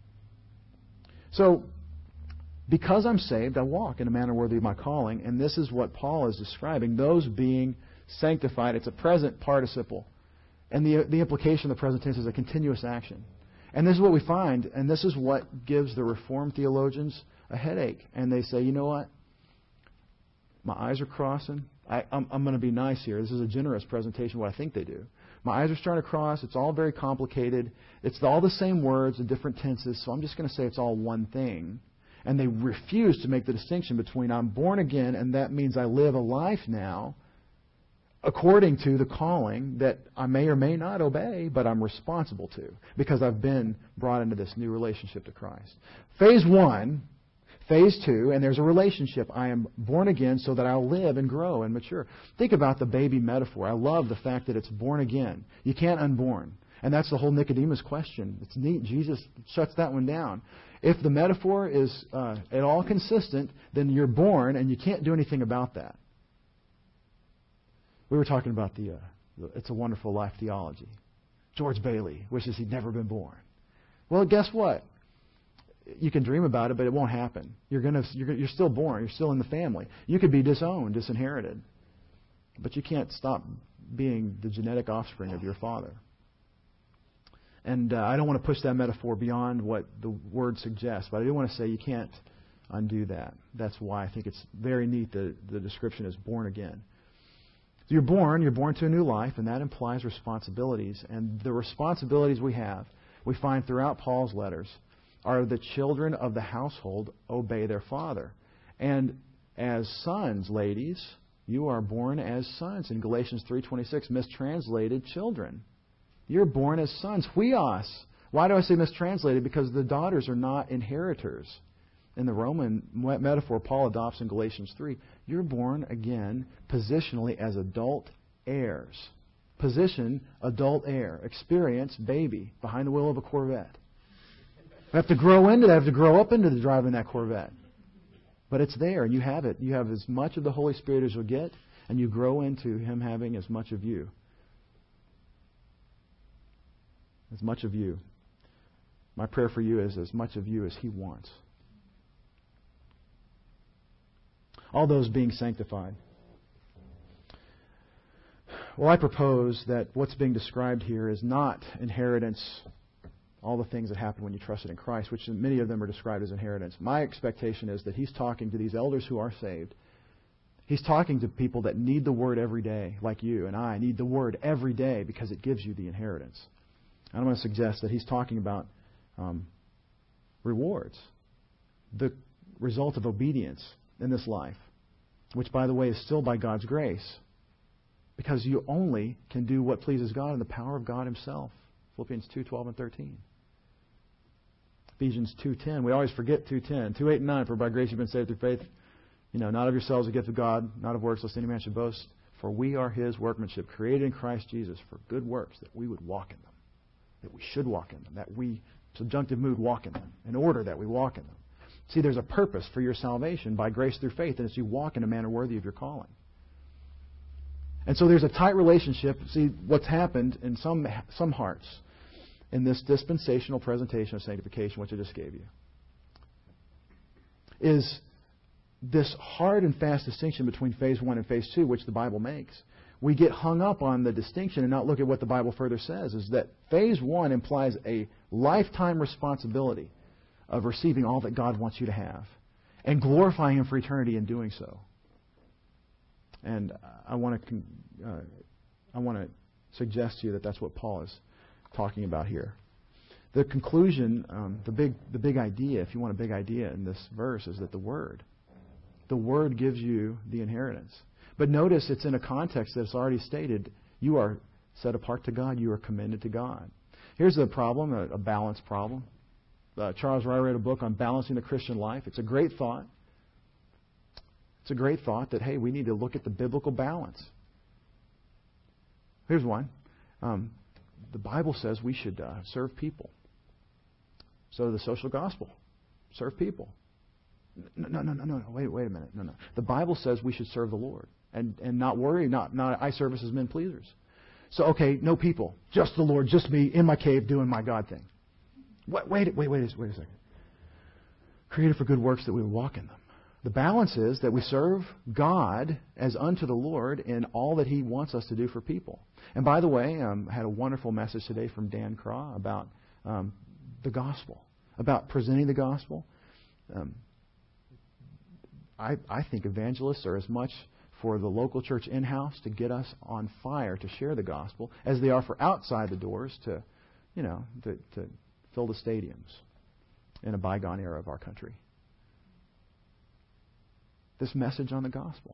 So, because I'm saved, I walk in a manner worthy of my calling, and this is what Paul is describing, those being sanctified. It's a present participle. And the implication of the present tense is a continuous action. And this is what we find, and this is what gives the Reformed theologians a headache. And they say, you know what? My eyes are crossing. I'm going to be nice here. This is a generous presentation of what I think they do. My eyes are starting to cross. It's all very complicated. It's all the same words in different tenses, so I'm just going to say it's all one thing. And they refuse to make the distinction between I'm born again, and that means I live a life now according to the calling that I may or may not obey, but I'm responsible to, because I've been brought into this new relationship to Christ. Phase 1, Phase 2, and there's a relationship. I am born again so that I'll live and grow and mature. Think about the baby metaphor. I love the fact that it's born again. You can't unborn. And that's the whole Nicodemus question. It's neat. Jesus shuts that one down. If the metaphor is at all consistent, then you're born and you can't do anything about that. We were talking about the It's a Wonderful Life theology. George Bailey wishes he'd never been born. Well, guess what? You can dream about it, but it won't happen. You're still born. You're still in the family. You could be disowned, disinherited. But you can't stop being the genetic offspring of your father. And I don't want to push that metaphor beyond what the word suggests, but I do want to say you can't undo that. That's why I think it's very neat that the description is born again. So you're born to a new life, and that implies responsibilities. And the responsibilities we find throughout Paul's letters, are the children of the household obey their father. And as sons, ladies, you are born as sons. In Galatians 3:26, mistranslated children. You're born as sons. Huios. Why do I say mistranslated? Because the daughters are not inheritors. In the Roman metaphor Paul adopts in Galatians 3, you're born again positionally as adult heirs. Position, adult heir. Experience, baby, behind the wheel of a Corvette. I have to grow into that. I have to grow up into the driving that Corvette. But it's there, and you have it. You have as much of the Holy Spirit as you'll get, and you grow into Him having as much of you. As much of you. My prayer for you is as much of you as He wants. All those being sanctified. Well, I propose that what's being described here is not inheritance, all the things that happen when you trusted in Christ, which many of them are described as inheritance. My expectation is that He's talking to these elders who are saved. He's talking to people that need the Word every day, like you and I need the Word every day because it gives you the inheritance. I'm going to suggest that he's talking about rewards, the result of obedience in this life, which, by the way, is still by God's grace, because you only can do what pleases God in the power of God Himself. Philippians 2:12 and 13. Ephesians 2:10. We always forget 2:10. 2:8 and 9. For by grace you've been saved through faith. Not of yourselves, a gift of God, not of works, lest any man should boast. For we are His workmanship, created in Christ Jesus for good works, that we would walk in them, that we should walk in them, that we, subjunctive mood, walk in them, in order that we walk in them. See, there's a purpose for your salvation by grace through faith, and it's you walk in a manner worthy of your calling. And so there's a tight relationship. See, what's happened in some hearts in this dispensational presentation of sanctification, which I just gave you, is this hard and fast distinction between phase 1 and phase 2, which the Bible makes. We get hung up on the distinction and not look at what the Bible further says, is that phase 1 implies a lifetime responsibility of receiving all that God wants you to have and glorifying Him for eternity in doing so. And I want to suggest to you that that's what Paul is talking about here. The conclusion, the big idea, if you want a big idea in this verse, is that the Word gives you the inheritance. But notice it's in a context that's already stated. You are set apart to God. You are commended to God. Here's the problem, a balance problem. Charles Ryrie wrote a book on balancing the Christian life. It's a great thought. It's a great thought that, hey, we need to look at the biblical balance. Here's one. The Bible says we should serve people. So the social gospel. Serve people. No. Wait a minute. No. The Bible says we should serve the Lord and not worry, not eye service as men pleasers. So, okay, no people. Just the Lord, just me in my cave doing my God thing. Wait a second. Created for good works that we would walk in them. The balance is that we serve God as unto the Lord in all that He wants us to do for people. And by the way, I had a wonderful message today from Dan Craw about the gospel, about presenting the gospel. I think evangelists are as much for the local church in-house to get us on fire to share the gospel as they are for outside the doors to fill the stadiums in a bygone era of our country. This message on the gospel.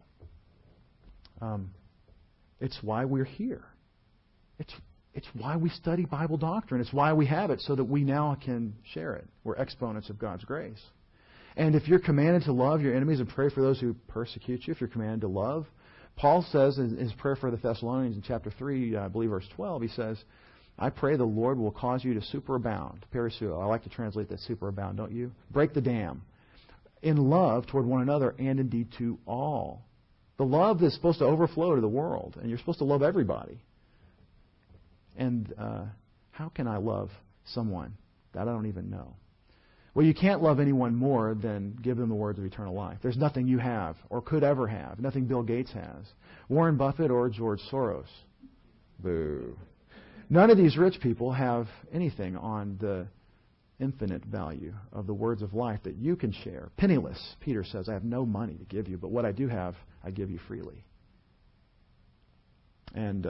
It's why we're here. It's why we study Bible doctrine. It's why we have it, so that we now can share it. We're exponents of God's grace. And if you're commanded to love your enemies and pray for those who persecute you, if you're commanded to love, Paul says in his prayer for the Thessalonians in chapter 3, I believe verse 12, he says, I pray the Lord will cause you to superabound. Perisuo. I like to translate that superabound, don't you? Break the dam. In love toward one another and indeed to all. The love is supposed to overflow to the world, and you're supposed to love everybody. And how can I love someone that I don't even know? Well, you can't love anyone more than give them the words of eternal life. There's nothing you have or could ever have, nothing Bill Gates has, Warren Buffett or George Soros. Boo. None of these rich people have anything on the infinite value of the words of life that you can share. Penniless, Peter says, I have no money to give you, but what I do have, I give you freely. And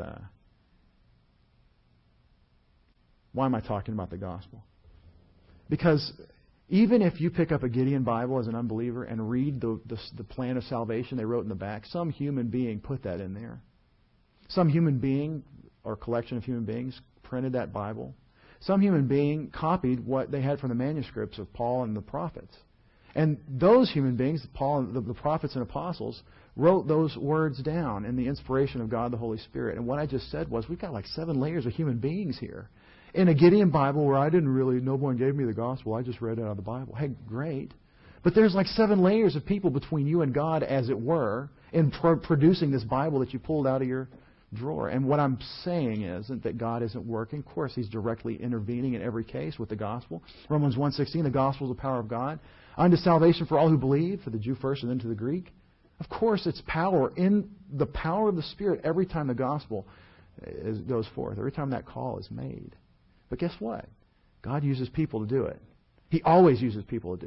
why am I talking about the gospel? Because even if you pick up a Gideon Bible as an unbeliever and read the plan of salvation they wrote in the back, some human being put that in there. Some human being or collection of human beings printed that Bible. Some human being copied what they had from the manuscripts of Paul and the prophets. And those human beings, Paul and the prophets and apostles, wrote those words down in the inspiration of God the Holy Spirit. And what I just said was, we've got like 7 layers of human beings here. In a Gideon Bible where no one gave me the gospel, I just read it out of the Bible. Hey, great. But there's like 7 layers of people between you and God, as it were, in producing this Bible that you pulled out of your drawer. And what I'm saying isn't that God isn't working. Of course, He's directly intervening in every case with the gospel. Romans 1:16, the gospel is the power of God unto salvation for all who believe, for the Jew first and then to the Greek. Of course, it's power in the power of the Spirit every time the gospel goes forth, every time that call is made. But guess what? God uses people to do it. He always uses people to do it.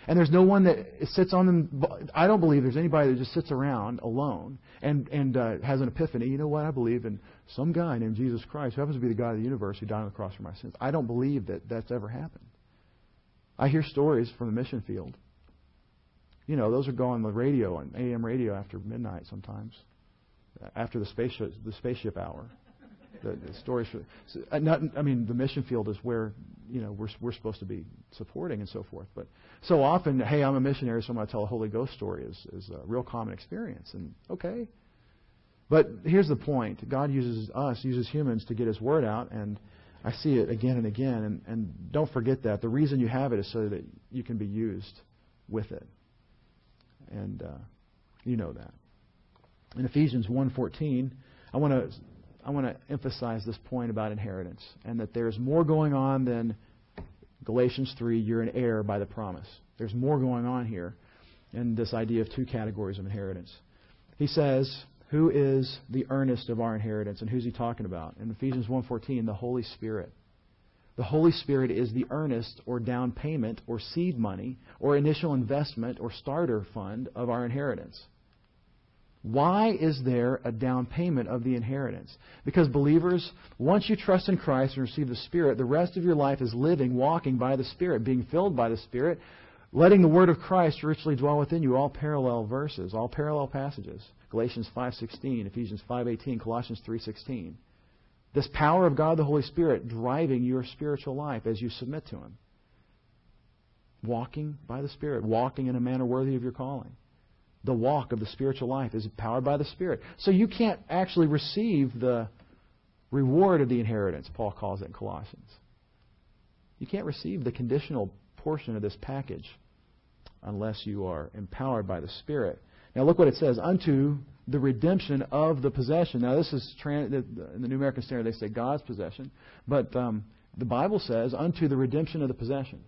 And there's no one that sits on them. I don't believe there's anybody that just sits around alone and has an epiphany. You know what? I believe in some guy named Jesus Christ who happens to be the God of the universe who died on the cross for my sins. I don't believe that that's ever happened. I hear stories from the mission field. You know, those are going on the radio, on AM radio after midnight sometimes, after the spaceship hour. The stories. The mission field is where we're supposed to be supporting and so forth. But so often, hey, I'm a missionary, so I'm going to tell a Holy Ghost story is a real common experience. And okay, but here's the point: God uses humans to get His word out, and I see it again and again. And don't forget that the reason you have it is so that you can be used with it, and you know that. In Ephesians 1:14, I want to emphasize this point about inheritance, and that there's more going on than Galatians 3, you're an heir by the promise. There's more going on here in this idea of two categories of inheritance. He says, who is the earnest of our inheritance? And who's he talking about? In Ephesians 1:14, the Holy Spirit. The Holy Spirit is the earnest or down payment or seed money or initial investment or starter fund of our inheritance. Why is there a down payment of the inheritance? Because believers, once you trust in Christ and receive the Spirit, the rest of your life is living, walking by the Spirit, being filled by the Spirit, letting the Word of Christ richly dwell within you. All parallel verses, all parallel passages. Galatians 5:16, Ephesians 5:18, Colossians 3:16. This power of God, the Holy Spirit, driving your spiritual life as you submit to Him. Walking by the Spirit, walking in a manner worthy of your calling. The walk of the spiritual life is powered by the Spirit. So you can't actually receive the reward of the inheritance, Paul calls it in Colossians. You can't receive the conditional portion of this package unless you are empowered by the Spirit. Now look what it says, unto the redemption of the possession. Now this is, in the New American Standard they say God's possession, but the Bible says, unto the redemption of the possession.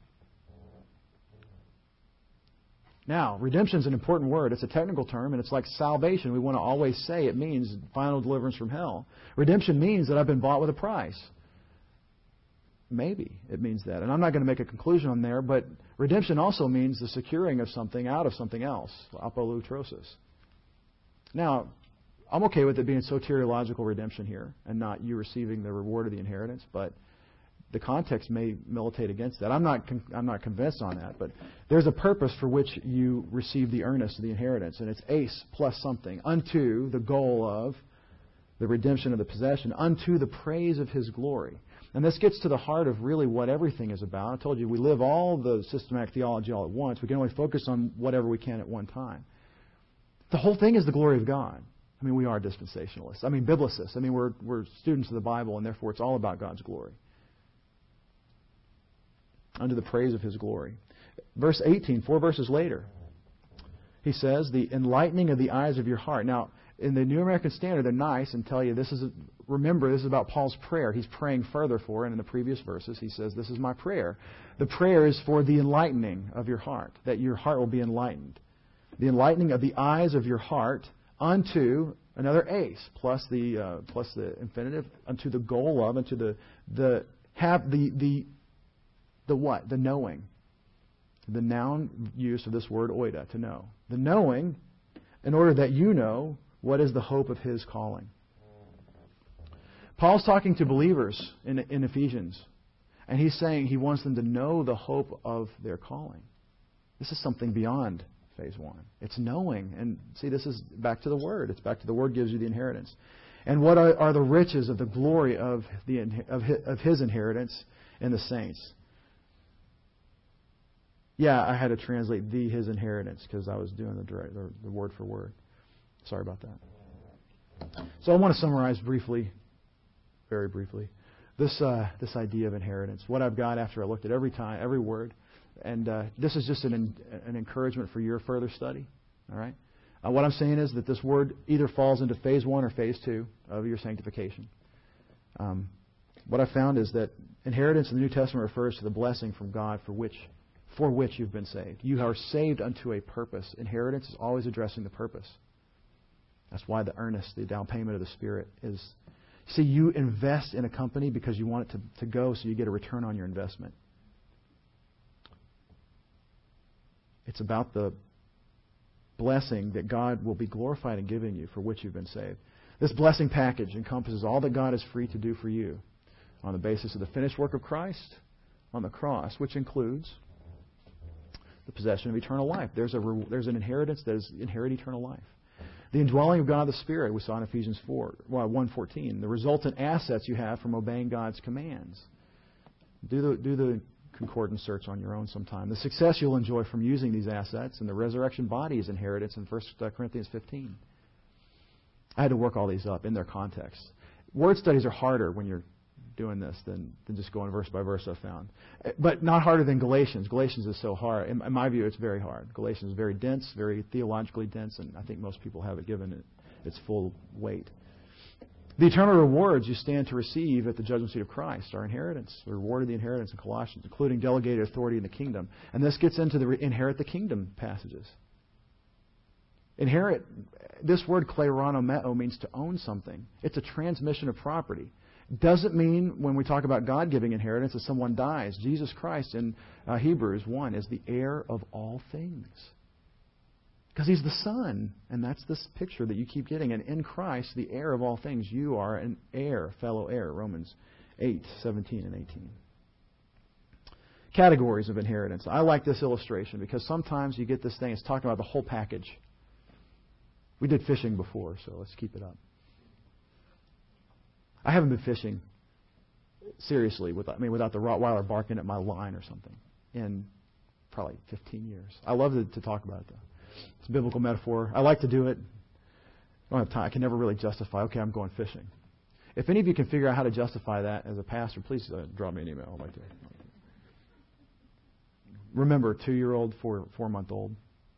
Now, redemption is an important word. It's a technical term, and it's like salvation. We want to always say it means final deliverance from hell. Redemption means that I've been bought with a price. Maybe it means that. And I'm not going to make a conclusion on there, but redemption also means the securing of something out of something else, apolutrosis. Now, I'm okay with it being soteriological redemption here and not you receiving the reward of the inheritance, but the context may militate against that. I'm not convinced on that, but there's a purpose for which you receive the earnest of the inheritance, and it's ace plus something, unto the goal of the redemption of the possession, unto the praise of His glory. And this gets to the heart of really what everything is about. I told you, we live all the systematic theology all at once. We can only focus on whatever we can at one time. The whole thing is the glory of God. I mean, we are dispensationalists. I mean, biblicists. I mean, we're students of the Bible, and therefore it's all about God's glory. Unto the praise of His glory. Verse 18, 4 verses later, he says, the enlightening of the eyes of your heart. Now, in the New American Standard, they're nice and tell you remember, this is about Paul's prayer. He's praying further for it. And in the previous verses, he says, this is my prayer. The prayer is for the enlightening of your heart, that your heart will be enlightened. The enlightening of the eyes of your heart unto, another ace, plus the infinitive, unto the goal of, unto the what? The knowing. The noun use of this word oida, to know. The knowing, in order that you know what is the hope of His calling. Paul's talking to believers in Ephesians, and he's saying he wants them to know the hope of their calling. This is something beyond phase one. It's knowing. And see, this is back to the Word. It's back to the Word gives you the inheritance. And what are the riches of the glory of His inheritance in the saints? Yeah, I had to translate His inheritance because I was doing the word for word. Sorry about that. So I want to summarize briefly, very briefly, this idea of inheritance. What I've got after I looked at every word, and this is just an encouragement for your further study. All right. What I'm saying is that this word either falls into phase one or phase two of your sanctification. What I found is that inheritance in the New Testament refers to the blessing from God for which you've been saved. You are saved unto a purpose. Inheritance is always addressing the purpose. That's why the earnest, the down payment of the Spirit is. See, you invest in a company because you want it to go so you get a return on your investment. It's about the blessing that God will be glorified in giving you for which you've been saved. This blessing package encompasses all that God is free to do for you on the basis of the finished work of Christ on the cross, which includes the possession of eternal life. There's an inheritance that is inherit eternal life. The indwelling of God the Spirit, we saw in Ephesians 1:14. The resultant assets you have from obeying God's commands. Do the concordance search on your own sometime. The success you'll enjoy from using these assets and the resurrection body's inheritance in 1 Corinthians 15. I had to work all these up in their context. Word studies are harder when you're doing this than just going verse by verse, I've found. But not harder than Galatians. Galatians is so hard. In my view, it's very hard. Galatians is very dense, very theologically dense, and I think most people haven't given it its full weight. The eternal rewards you stand to receive at the judgment seat of Christ, our inheritance, the reward of the inheritance in Colossians, including delegated authority in the kingdom. And this gets into the inherit the kingdom passages. Inherit, this word kleronomeo means to own something. It's a transmission of property. Doesn't mean when we talk about God giving inheritance that someone dies. Jesus Christ in Hebrews 1 is the heir of all things. Because He's the Son. And that's this picture that you keep getting. And in Christ, the heir of all things, you are an heir, fellow heir. Romans 8:17 and 18. Categories of inheritance. I like this illustration because sometimes you get this thing, it's talking about the whole package. We did fishing before, so let's keep it up. I haven't been fishing seriously without the Rottweiler barking at my line or something in probably 15 years. I love to talk about it, though. It's a biblical metaphor. I like to do it. I don't have time. I can never really justify, okay, I'm going fishing. If any of you can figure out how to justify that as a pastor, please drop me an email. I'd like to. Remember, 2-year-old, 4-month-old.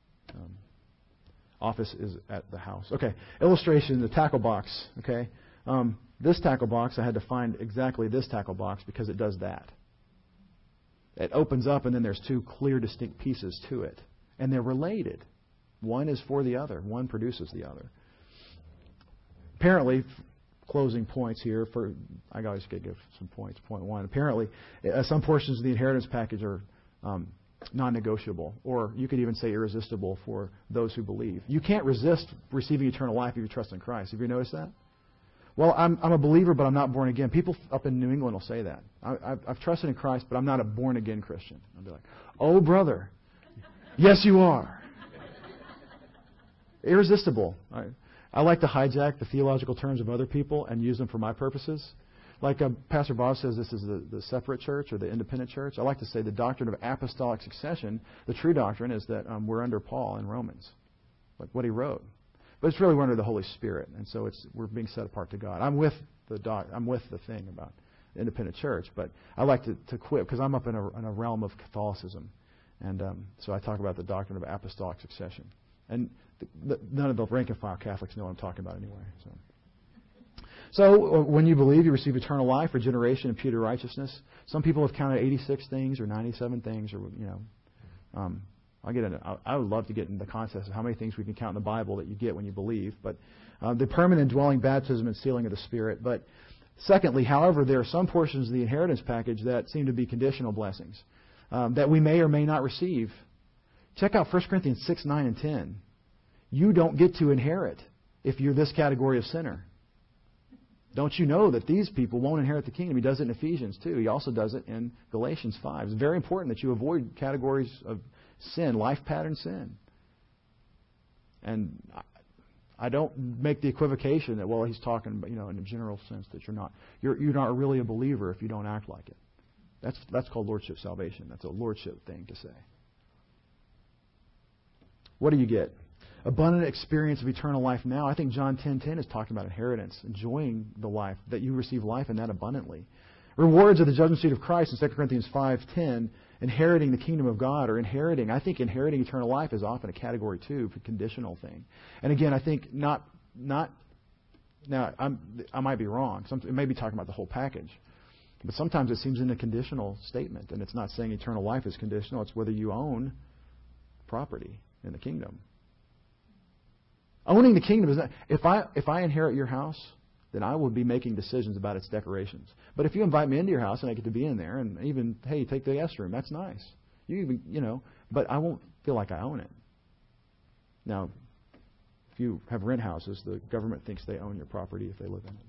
Office is at the house. Okay, illustration, the tackle box. Okay. This tackle box, I had to find exactly this tackle box because it does that. It opens up and then there's 2 clear, distinct pieces to it. And they're related. One is for the other. One produces the other. Apparently, closing points here. I always give some points. Point 1. Apparently, some portions of the inheritance package are non-negotiable. Or you could even say irresistible for those who believe. You can't resist receiving eternal life if you trust in Christ. Have you noticed that? Well, I'm a believer, but I'm not born again. People up in New England will say that. I've trusted in Christ, but I'm not a born-again Christian. I'll be like, oh, brother, yes, you are. Irresistible. I like to hijack the theological terms of other people and use them for my purposes. Like Pastor Bob says this is the separate church or the independent church. I like to say the doctrine of apostolic succession, the true doctrine is that we're under Paul in Romans, like what he wrote. But it's really we're under the Holy Spirit, and so we're being set apart to God. I'm with the thing about the independent church, but I like to quit because I'm up in a realm of Catholicism, and so I talk about the doctrine of apostolic succession. And none of the rank and file Catholics know what I'm talking about anyway. So when you believe, you receive eternal life, regeneration, imputed righteousness. Some people have counted 86 things or 97 things, or I would love to get into the context of how many things we can count in the Bible that you get when you believe. But the permanent dwelling baptism and sealing of the Spirit. But secondly, however, there are some portions of the inheritance package that seem to be conditional blessings that we may or may not receive. Check out 1 Corinthians 6, 9, and 10. You don't get to inherit if you're this category of sinner. Don't you know that these people won't inherit the kingdom? He does it in Ephesians 2. He also does it in Galatians 5. It's very important that you avoid categories of sin, life pattern sin. And I don't make the equivocation that, well, he's talking about, in a general sense that you're not really a believer if you don't act like it. That's called lordship salvation. That's a lordship thing to say. What do you get? Abundant experience of eternal life now. I think John 10:10 is talking about inheritance, enjoying the life, that you receive life and that abundantly. Rewards of the judgment seat of Christ in 2 Corinthians 5:10, inheriting the kingdom of God, or I think inheriting eternal life is often a category 2, a conditional thing. And again, I think not. Now, I might be wrong. It may be talking about the whole package. But sometimes it seems in a conditional statement, and it's not saying eternal life is conditional. It's whether you own property in the kingdom. Owning the kingdom is not. If I inherit your house, then I will be making decisions about its decorations. But if you invite me into your house and I get to be in there, and even, hey, take the guest room, that's nice. But I won't feel like I own it. Now, if you have rent houses, the government thinks they own your property if they live in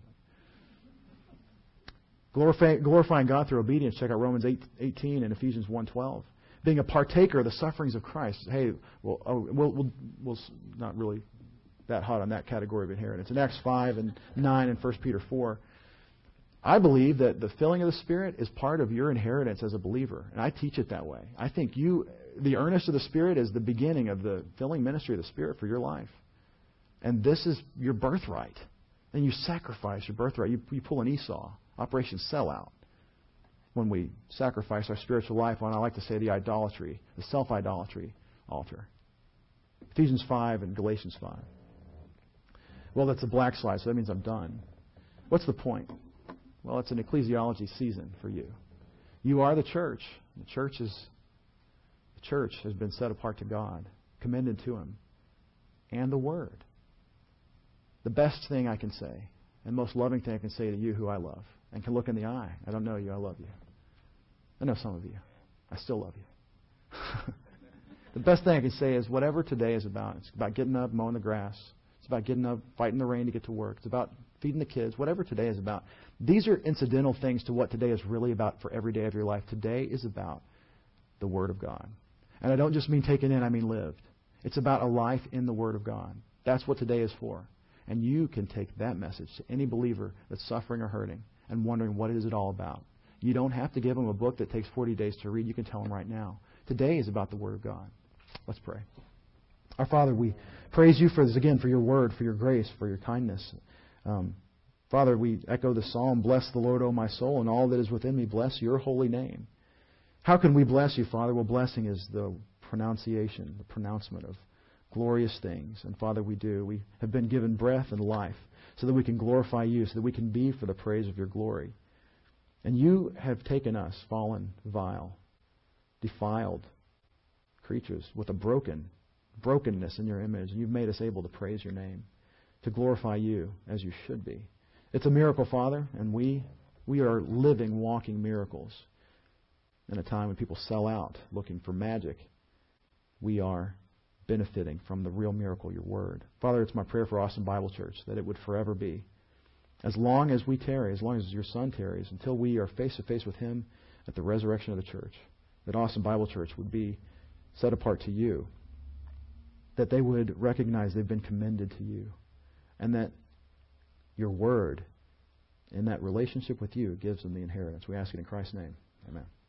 it. Glorifying God through obedience. Check out Romans 8:18 and Ephesians 1:12. Being a partaker of the sufferings of Christ. Hey, we'll not really that hot on that category of inheritance. In Acts 5 and 9 and 1 Peter 4, I believe that the filling of the Spirit is part of your inheritance as a believer. And I teach it that way. I think the earnest of the Spirit is the beginning of the filling ministry of the Spirit for your life. And this is your birthright. And you sacrifice your birthright. You pull an Esau, Operation Sellout, when we sacrifice our spiritual life on, I like to say, the idolatry, the self-idolatry altar. Ephesians 5 and Galatians 5. Well, that's a black slide, so that means I'm done. What's the point? Well, it's an ecclesiology season for you. You are the church. The church has been set apart to God, commended to Him, and the Word. The best thing I can say, and most loving thing I can say to you who I love, and can look in the eye. I don't know you, I love you. I know some of you. I still love you. The best thing I can say is whatever today is about. It's about getting up, mowing the grass. It's about getting up, fighting the rain to get to work. It's about feeding the kids. Whatever today is about. These are incidental things to what today is really about for every day of your life. Today is about the Word of God. And I don't just mean taken in, I mean lived. It's about a life in the Word of God. That's what today is for. And you can take that message to any believer that's suffering or hurting and wondering what is it all about. You don't have to give them a book that takes 40 days to read. You can tell them right now. Today is about the Word of God. Let's pray. Our Father, we praise You for this again, for Your Word, for Your grace, for Your kindness. Father, we echo the psalm, bless the Lord, O my soul, and all that is within me, bless Your holy name. How can we bless You, Father? Well, blessing is the pronunciation, the pronouncement of glorious things. And Father, we do. We have been given breath and life so that we can glorify You, so that we can be for the praise of Your glory. And You have taken us, fallen, vile, defiled creatures, with a brokenness in Your image, and You've made us able to praise Your name, to glorify You as You should be. It's a miracle, Father, and we are living, walking miracles. In a time when people sell out looking for magic, we are benefiting from the real miracle, Your Word. Father, it's my prayer for Austin Bible Church that it would forever be, as long as we tarry, as long as Your Son tarries, until we are face to face with Him at the resurrection of the church, that Austin Bible Church would be set apart to You, that they would recognize they've been commended to You, and that Your Word, in that relationship with You, gives them the inheritance. We ask it in Christ's name. Amen.